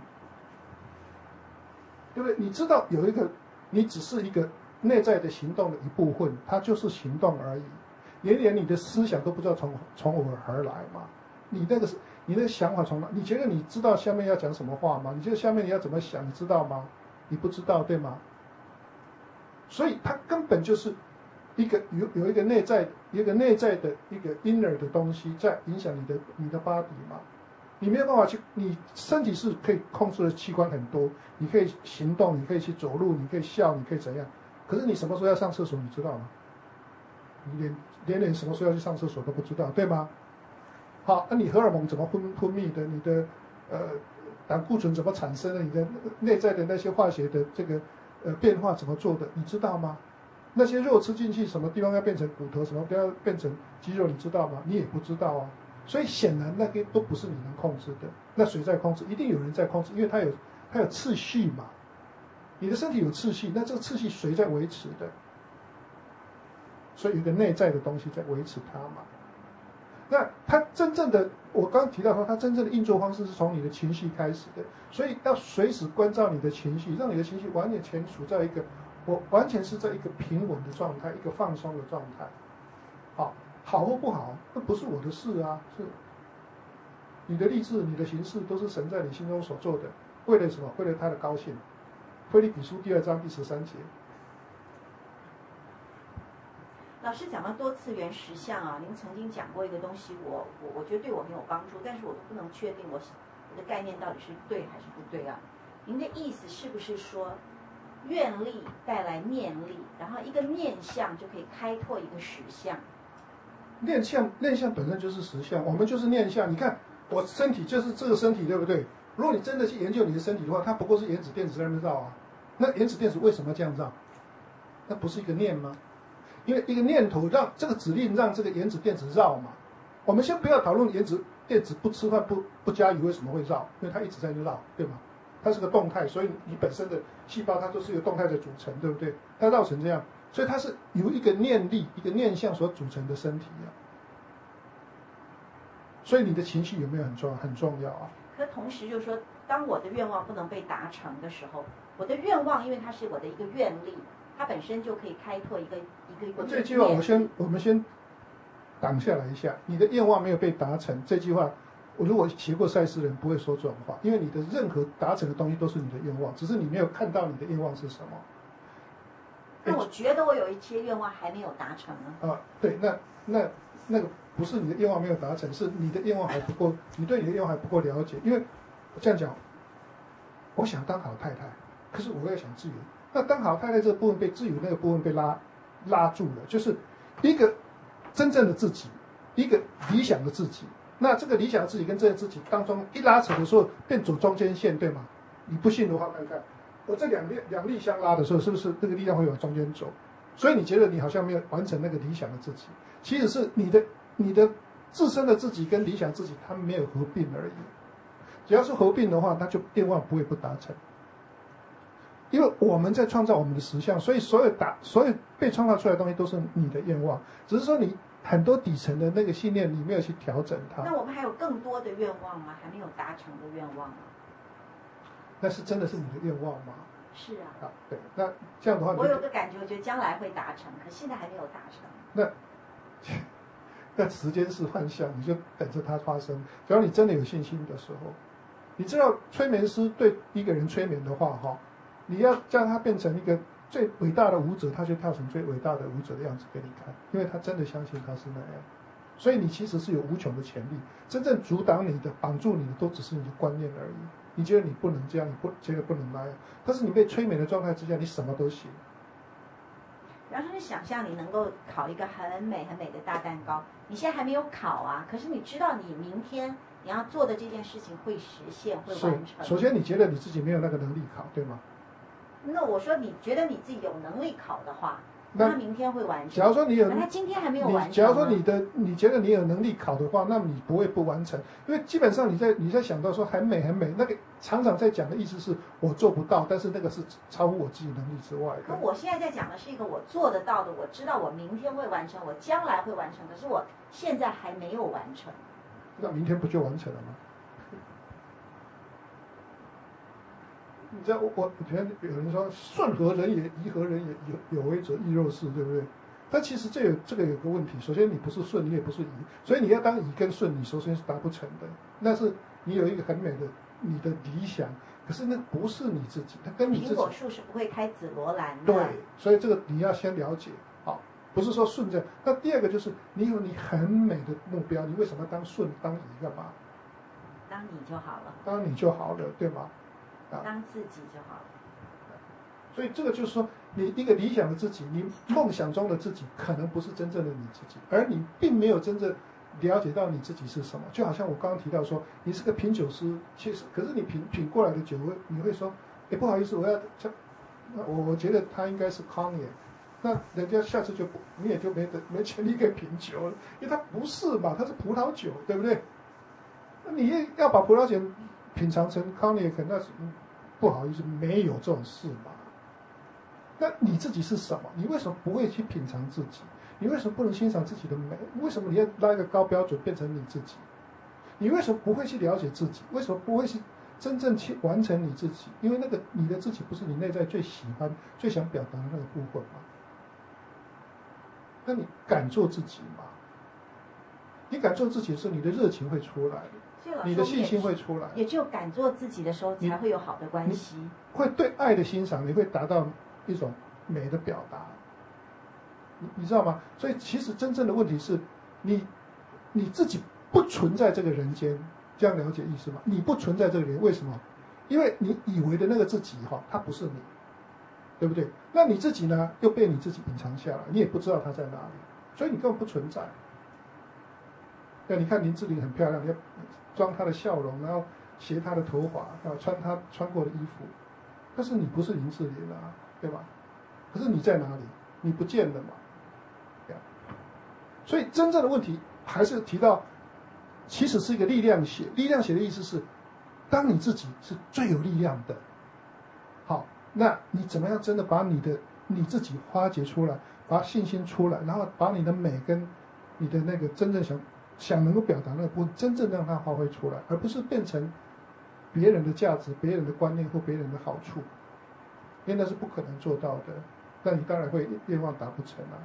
对不对？你知道有一个，你只是一个内在的行动的一部分，它就是行动而已，连你的思想都不知道从何而来嘛。你那个想法从哪？你觉得你知道下面要讲什么话吗？你觉得下面你要怎么想？你知道吗？你不知道，对吗？所以它根本就是一个有一个内在的一个 inner 的东西在影响你的 body 嘛。你没有办法去，你身体是可以控制的器官很多，你可以行动，你可以去走路，你可以笑，你可以怎样？可是你什么时候要上厕所，你知道吗？你连什么时候要去上厕所都不知道，对吗？好，那你荷尔蒙怎么分泌的？你的胆固醇怎么产生的？你的内在的那些化学的这个变化怎么做的？你知道吗？那些肉吃进去，什么地方要变成骨头，什么地方要变成肌肉，你知道吗？你也不知道啊。所以显然那个都不是你能控制的。那谁在控制？一定有人在控制，因为它有次序嘛。你的身体有次序，那这个次序谁在维持的？所以有一个内在的东西在维持它嘛。那它真正的，我刚刚提到说，它真正的运作方式是从你的情绪开始的，所以要随时关照你的情绪，让你的情绪完全处在一个，我完全是在一个平稳的状态，一个放松的状态。好或不好，那不是我的事啊，是你的立志、你的行事都是神在你心中所做的，为了什么？为了他的高兴。腓立比书2章第13节。 老师讲到多次元实相啊，您曾经讲过一个东西，我觉得对我很有帮助，但是我都不能确定我的概念到底是对还是不对啊。 您的意思是不是说，愿力带来念力，然后一个念相就可以开拓一个实相？ 念相本身就是实相，我们就是念相。你看我身体就是这个身体，对不对？如果你真的去研究你的身体的话，它不过是原子电子在那边绕啊。那原子电子为什么这样绕？那不是一个念吗？因为一个念头让这个指令让这个原子电子绕嘛。我们先不要讨论原子电子不吃饭不加油为什么会绕，因为它一直在绕，对吗？它是个动态，所以你本身的细胞它都是由动态的组成，对不对？它绕成这样，所以它是由一个念力、一个念相所组成的身体啊。所以你的情绪有没有很重要？很重要啊。 可同时就是说，当我的愿望不能被达成的时候，我的愿望因为它是我的一个愿力，它本身就可以开拓一个。 这句话我们先挡下来一下。你的愿望没有被达成，这句话，我如果学过赛斯人不会说这种话，因为你的任何达成的东西都是你的愿望，只是你没有看到你的愿望是什么。 那我觉得我有一些愿望还没有达成呢。 啊，对，那个不是你的愿望没有达成，是你的愿望还不够，你对你的愿望还不够了解。因为我这样讲，我想当好太太，可是我又想自由。那当好太太这个部分被自由那个部分被拉住了，就是一个真正的自己，一个理想的自己。那这个理想的自己跟真正的自己当中一拉扯的时候，变走中间线，对吗？你不信的话，看看我这两力相拉的时候，是不是那个力量会往中间走？所以你觉得你好像没有完成那个理想的自己，其实是你的自身的自己跟理想自己，它们没有合并而已。只要是合并的话，那就愿望不会不达成。因为我们在创造我们的实相，所以所有被创造出来的东西都是你的愿望，只是说你很多底层的那个信念你没有去调整它。 那我们还有更多的愿望吗？还没有达成的愿望吗？ 那是真的是你的愿望吗？ 是啊。 对，那这样的话， 我有个感觉，我觉得将来会达成，可现在还没有达成。 那时间是幻象，你就等着它发生。只要你真的有信心的时候，你知道催眠师对一个人催眠的话，你要将他变成一个最伟大的舞者，他就跳成最伟大的舞者的样子给你看，因为他真的相信他是那样。所以你其实是有无穷的潜力，真正阻挡你的、绑住你的，都只是你的观念而已。你觉得你不能这样，你觉得不能那样，但是你被催眠的状态之下，你什么都行。 然后你想象你能够烤一个很美很美的大蛋糕，你现在还没有烤啊，可是你知道你明天你要做的这件事情会实现，会完成。 首先你觉得你自己没有那个能力烤，对吗？ 那我说你觉得你自己有能力烤的话，那明天会完成。 假如说你有， 他今天还没有完成。 假如说你觉得你有能力烤的话，那么你不会不完成，因为基本上你在想到说很美很美，那个常常在讲的意思是我做不到，但是那个是超乎我自己能力之外的。 可我现在在讲的是一个我做得到的，我知道我明天会完成，我将来会完成，可是我现在还没有完成。 那明天不就完成了吗？你知道我觉得有人说顺何人也，宜何人也，有为者亦若是，对不对？但其实这个有个问题，首先你不是顺，你也不是宜，所以你要当宜跟顺，你首先是达不成的。那是你有一个很美的你的理想，可是那不是你自己，它跟你自己。 苹果树是不会开紫罗兰的。 对，所以这个你要先了解，不是说顺着。那第二个就是你有你很美的目标，你为什么当顺当宜干嘛？ 当你就好了。 当你就好了，对吗？ 当自己就好了。 所以这个就是说，你一个理想的自己，你梦想中的自己，可能不是真正的你自己，而你并没有真正了解到你自己是什么。就好像我刚刚提到说，你是个品酒师，其实可是你品过来的酒，你会说，不好意思，我觉得他应该是康也，那人家下次你也就没权利可以品酒了，因为他不是嘛，他是葡萄酒，对不对？那你要把葡萄酒品尝成康也，可那是不好意思，没有这种事嘛。那你自己是什么？你为什么不会去品尝自己？你为什么不能欣赏自己的美？为什么你要拉一个高标准变成你自己？你为什么不会去了解自己？为什么不会去真正去完成你自己？因为那个你的自己不是你内在最喜欢、最想表达的那个部分嘛。那你敢做自己吗？你敢做自己的时候，你的热情会出来，你的信心会出来。 也只有敢做自己的时候，才会有好的关系。 会对爱的欣赏，你会达到一种美的表达。你知道吗？所以其实真正的问题是你自己不存在这个人间，这样了解意思吗？你不存在这个人，为什么？ 因为你以为的那个自己它不是你，对不对？那你自己呢，又被你自己隐藏下来，你也不知道它在哪里，所以你根本不存在。对，你看林志玲很漂亮，要装她的笑容，然后斜她的头发，穿她穿过的衣服，但是你不是林志玲啊，对吧？可是你在哪里？你不见了嘛？所以真正的问题还是提到，其实是一个力量血。力量血的意思是，当你自己是最有力量的，好，那你怎么样真的把你自己发掘出来，把信心出来，然后把你的美跟你的那个真正想能够表达那个部分，真正让它发挥出来，而不是变成别人的价值、别人的观念或别人的好处，因为那是不可能做到的。那你当然会愿望达不成啊。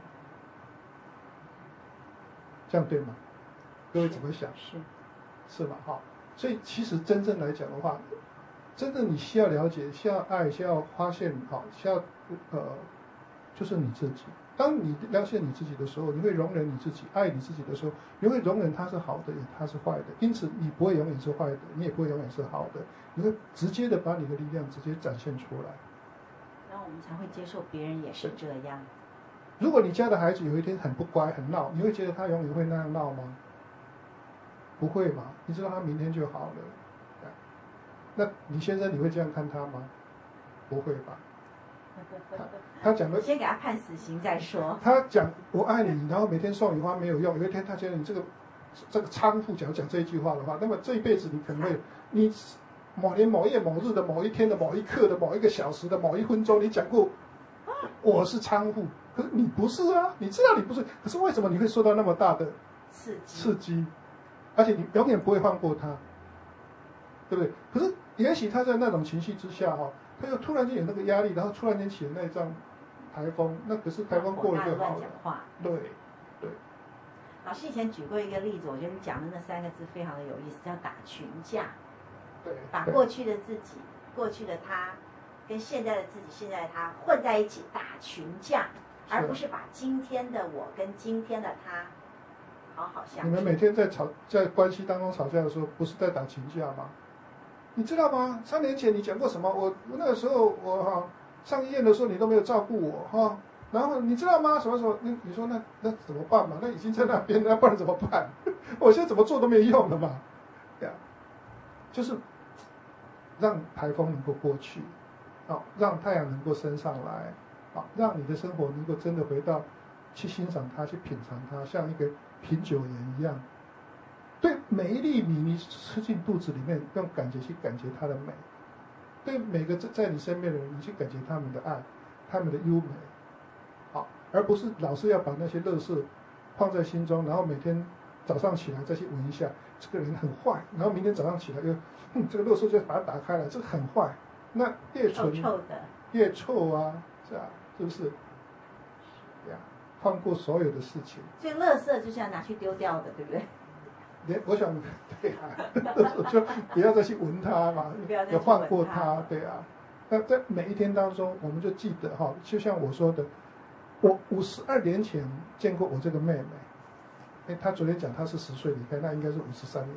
这样对吗？各位怎么想？是吧？哈，所以其实真正来讲的话，真正你需要了解、需要爱、需要发现，需要就是你自己。当你了解你自己的时候，你会容忍你自己，爱你自己的时候，你会容忍它是好的，也它是坏的。因此，你不会永远是坏的，你也不会永远是好的。你会直接的把你的力量直接展现出来， 然后我们才会接受别人也是这样。 如果你家的孩子有一天很不乖、很闹，你会觉得他永远会那样闹吗？不会嘛？你知道他明天就好了。那你先生你会这样看他吗？不会吧？他讲的， 先给他判死刑再说。 他讲我爱你，然后每天送你花没有用。有一天他觉得你这个娼妇，讲这一句话的话，那么这一辈子你可能会，你某年某月某日的某一天的某一刻的某一个小时的某一分钟，你讲过我是娼妇。可是你不是啊，你知道你不是，可是为什么你会受到那么大的刺激？而且你永远不会放过他，对不对？可是也许他在那种情绪之下他又突然间有那个压力，然后突然间起了那一阵台风，那可是台风过了就好了。对。 老师以前举过一个例子，我觉得你讲的那3个字非常的有意思，叫打群架。 对， 把过去的自己、过去的他跟现在的自己、现在的他混在一起打群架。而不是把今天的我跟今天的他好好相处。 你们每天在关系当中吵架的时候，不是在打群架吗？你知道吗？3年前你讲过什么？我那个时候我上医院的时候你都没有照顾我然后你知道吗？什么时候？你说那怎么办嘛？那已经在那边，那不然怎么办？我现在怎么做都没有用了嘛。对啊，就是让台风能够过去，让太阳能够升上来。让你的生活能够真的回到去欣赏它，去品尝它，像一个品酒人一样。对每一粒米你吃进肚子里面，用感觉去感觉它的美。对每个在你身边的人，你去感觉他们的爱，他们的优美。而不是老是要把那些垃圾放在心中，然后每天早上起来再去闻一下，这个人很坏，然后明天早上起来又，这个垃圾就把它打开了，这个很坏。那越纯臭的，越臭啊，是吧？是不是？放过所有的事情。 所以垃圾就是要拿去丢掉的，对不对？ 我想，对啊，就不要再去闻它嘛，要放过它，对啊。那在每一天当中，我们就记得就像我说的，我52年前见过我这个妹妹，她昨天讲她是10岁离开，那应该是53年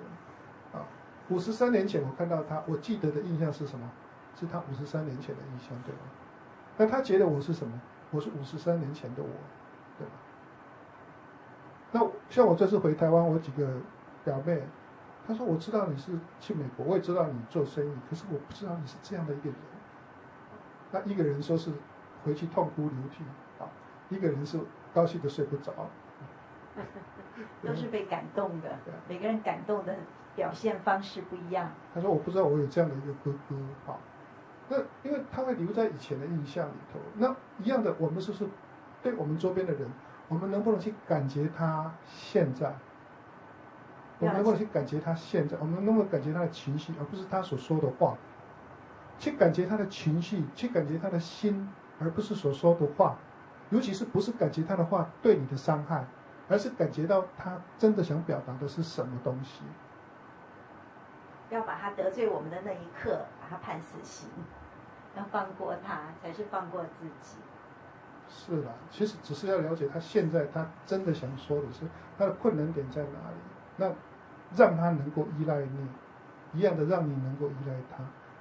53年前我看到她，我记得的印象是什么？是她53年前的印象，对吧？那他觉得我是什么？我是53年前的我，对吧？那像我这次回台湾，我几个表妹，她说我知道你是去美国，我也知道你做生意，可是我不知道你是这样的一个人。那一个人说是回去痛哭流涕一个人是高兴的睡不着。 都是被感动的，每个人感动的表现方式不一样。 她说我不知道我有这样的一个哥哥那因为他会留在以前的印象里头。那一样的，我们是不是对我们周边的人，我们能不能去感觉他现在？我们能不能去感觉他现在？我们能不能感觉他的情绪，而不是他所说的话？去感觉他的情绪，去感觉他的心，而不是所说的话。尤其是不是感觉他的话对你的伤害，而是感觉到他真的想表达的是什么东西。 要把他得罪我们的那一刻，把他判死刑，要放过他，才是放过自己。 是啦，其实只是要了解他现在他真的想说的是他的困难点在哪里，那让他能够依赖你，一样的让你能够依赖他，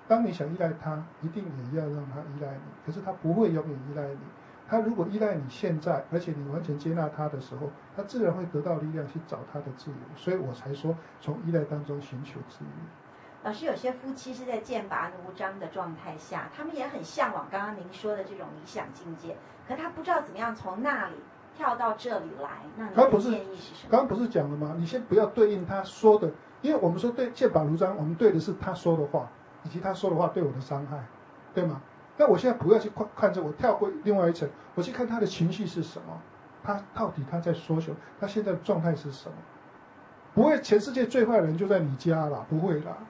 当你想依赖他，一定也要让他依赖你。可是他不会永远依赖你。他如果依赖你现在，而且你完全接纳他的时候，他自然会得到力量去找他的自由。所以我才说，从依赖当中寻求自由。 老师，有些夫妻是在剑拔弩张的状态下，他们也很向往刚刚您说的这种理想境界，可他不知道怎么样从那里跳到这里来。那您的建议是什么？ 刚刚不是讲了吗？你先不要对应他说的，因为我们说对剑拔弩张，我们对的是他说的话，以及他说的话对我的伤害，对吗？那我现在不要去看着我跳过另外一层，我去看他的情绪是什么，他到底他在说什么，他现在的状态是什么？不会，全世界最坏的人就在你家啦，不会啦。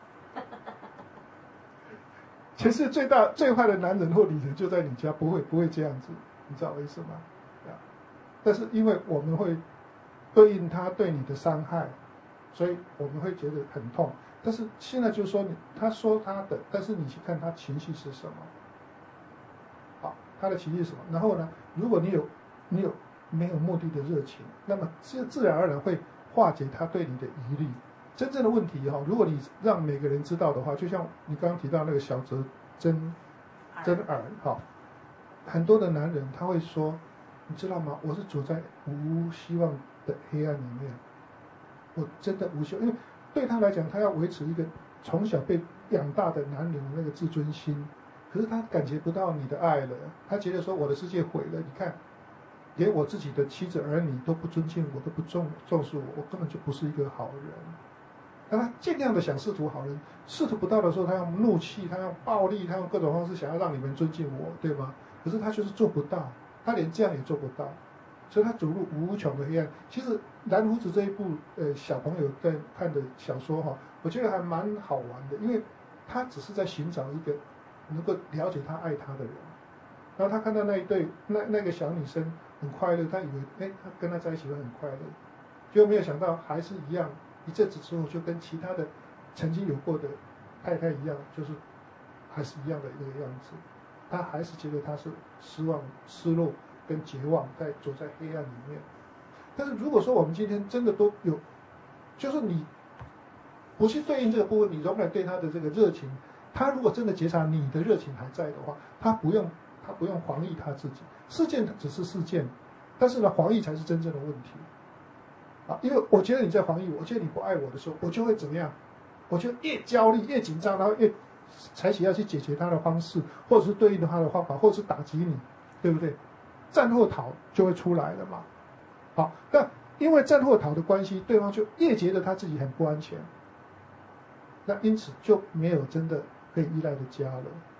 全世界最坏的男人或女人就在你家，不会这样子，你知道我意思吗？但是因为我们会对应他对你的伤害，所以我们会觉得很痛。但是现在就是说他说他的，但是你去看他情绪是什么。好，他的情绪是什么？然后呢，如果你有没有目的的热情，那么自然而然会化解他对你的疑虑。真正的问题哈，如果你让每个人知道的话，就像你刚刚提到那个小泽真耳哈，很多的男人他会说，你知道吗？我是处在无希望的黑暗里面，我真的无希望，因为对他来讲，他要维持一个从小被养大的男人的那个自尊心，可是他感觉不到你的爱了，他觉得说我的世界毁了，你看，连我自己的妻子儿女都不尊敬我，都不重视我，我根本就不是一个好人。那他尽量的想试图好人，试图不到的时候，他用怒气，他用暴力，他用各种方式想要让你们尊敬我，对吗？可是他就是做不到，他连这样也做不到，所以他走入无穷的黑暗。其实蓝胡子这一部小朋友在看的小说哈，我觉得还蛮好玩的，因为他只是在寻找一个能够了解他爱他的人。然后他看到那一对那个小女生很快乐，他以为他跟他在一起会很快乐，结果没有想到还是一样。一阵子之后，就跟其他的曾经有过的太太一样，就是还是一样的一个样子。他还是觉得他是失望、失落跟绝望，走在黑暗里面。但是如果说我们今天真的都有，就是你不去对应这个部分，你永远对他的这个热情，他如果真的觉察你的热情还在的话，他不用防御他自己。事件只是事件，但是呢，防御才是真正的问题。因为我觉得你在防御我，觉得你不爱我的时候，我就会怎么样？我就越焦虑、越紧张，然后越采取要去解决他的方式，或者是对应他的方法，或者是打击你，对不对？战后逃就会出来了嘛。好，那因为战后逃的关系，对方就越觉得他自己很不安全，那因此就没有真的可以依赖的家了。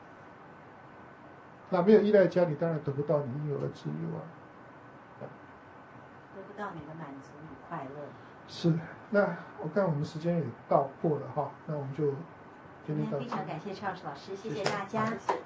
那没有依赖的家，你当然得不到你应有的自由啊。 得不到你的满足与快乐。 是，那我看我们时间也过了哈，那我们就今天到这里。 非常感谢Charles老师，谢谢大家。 谢谢。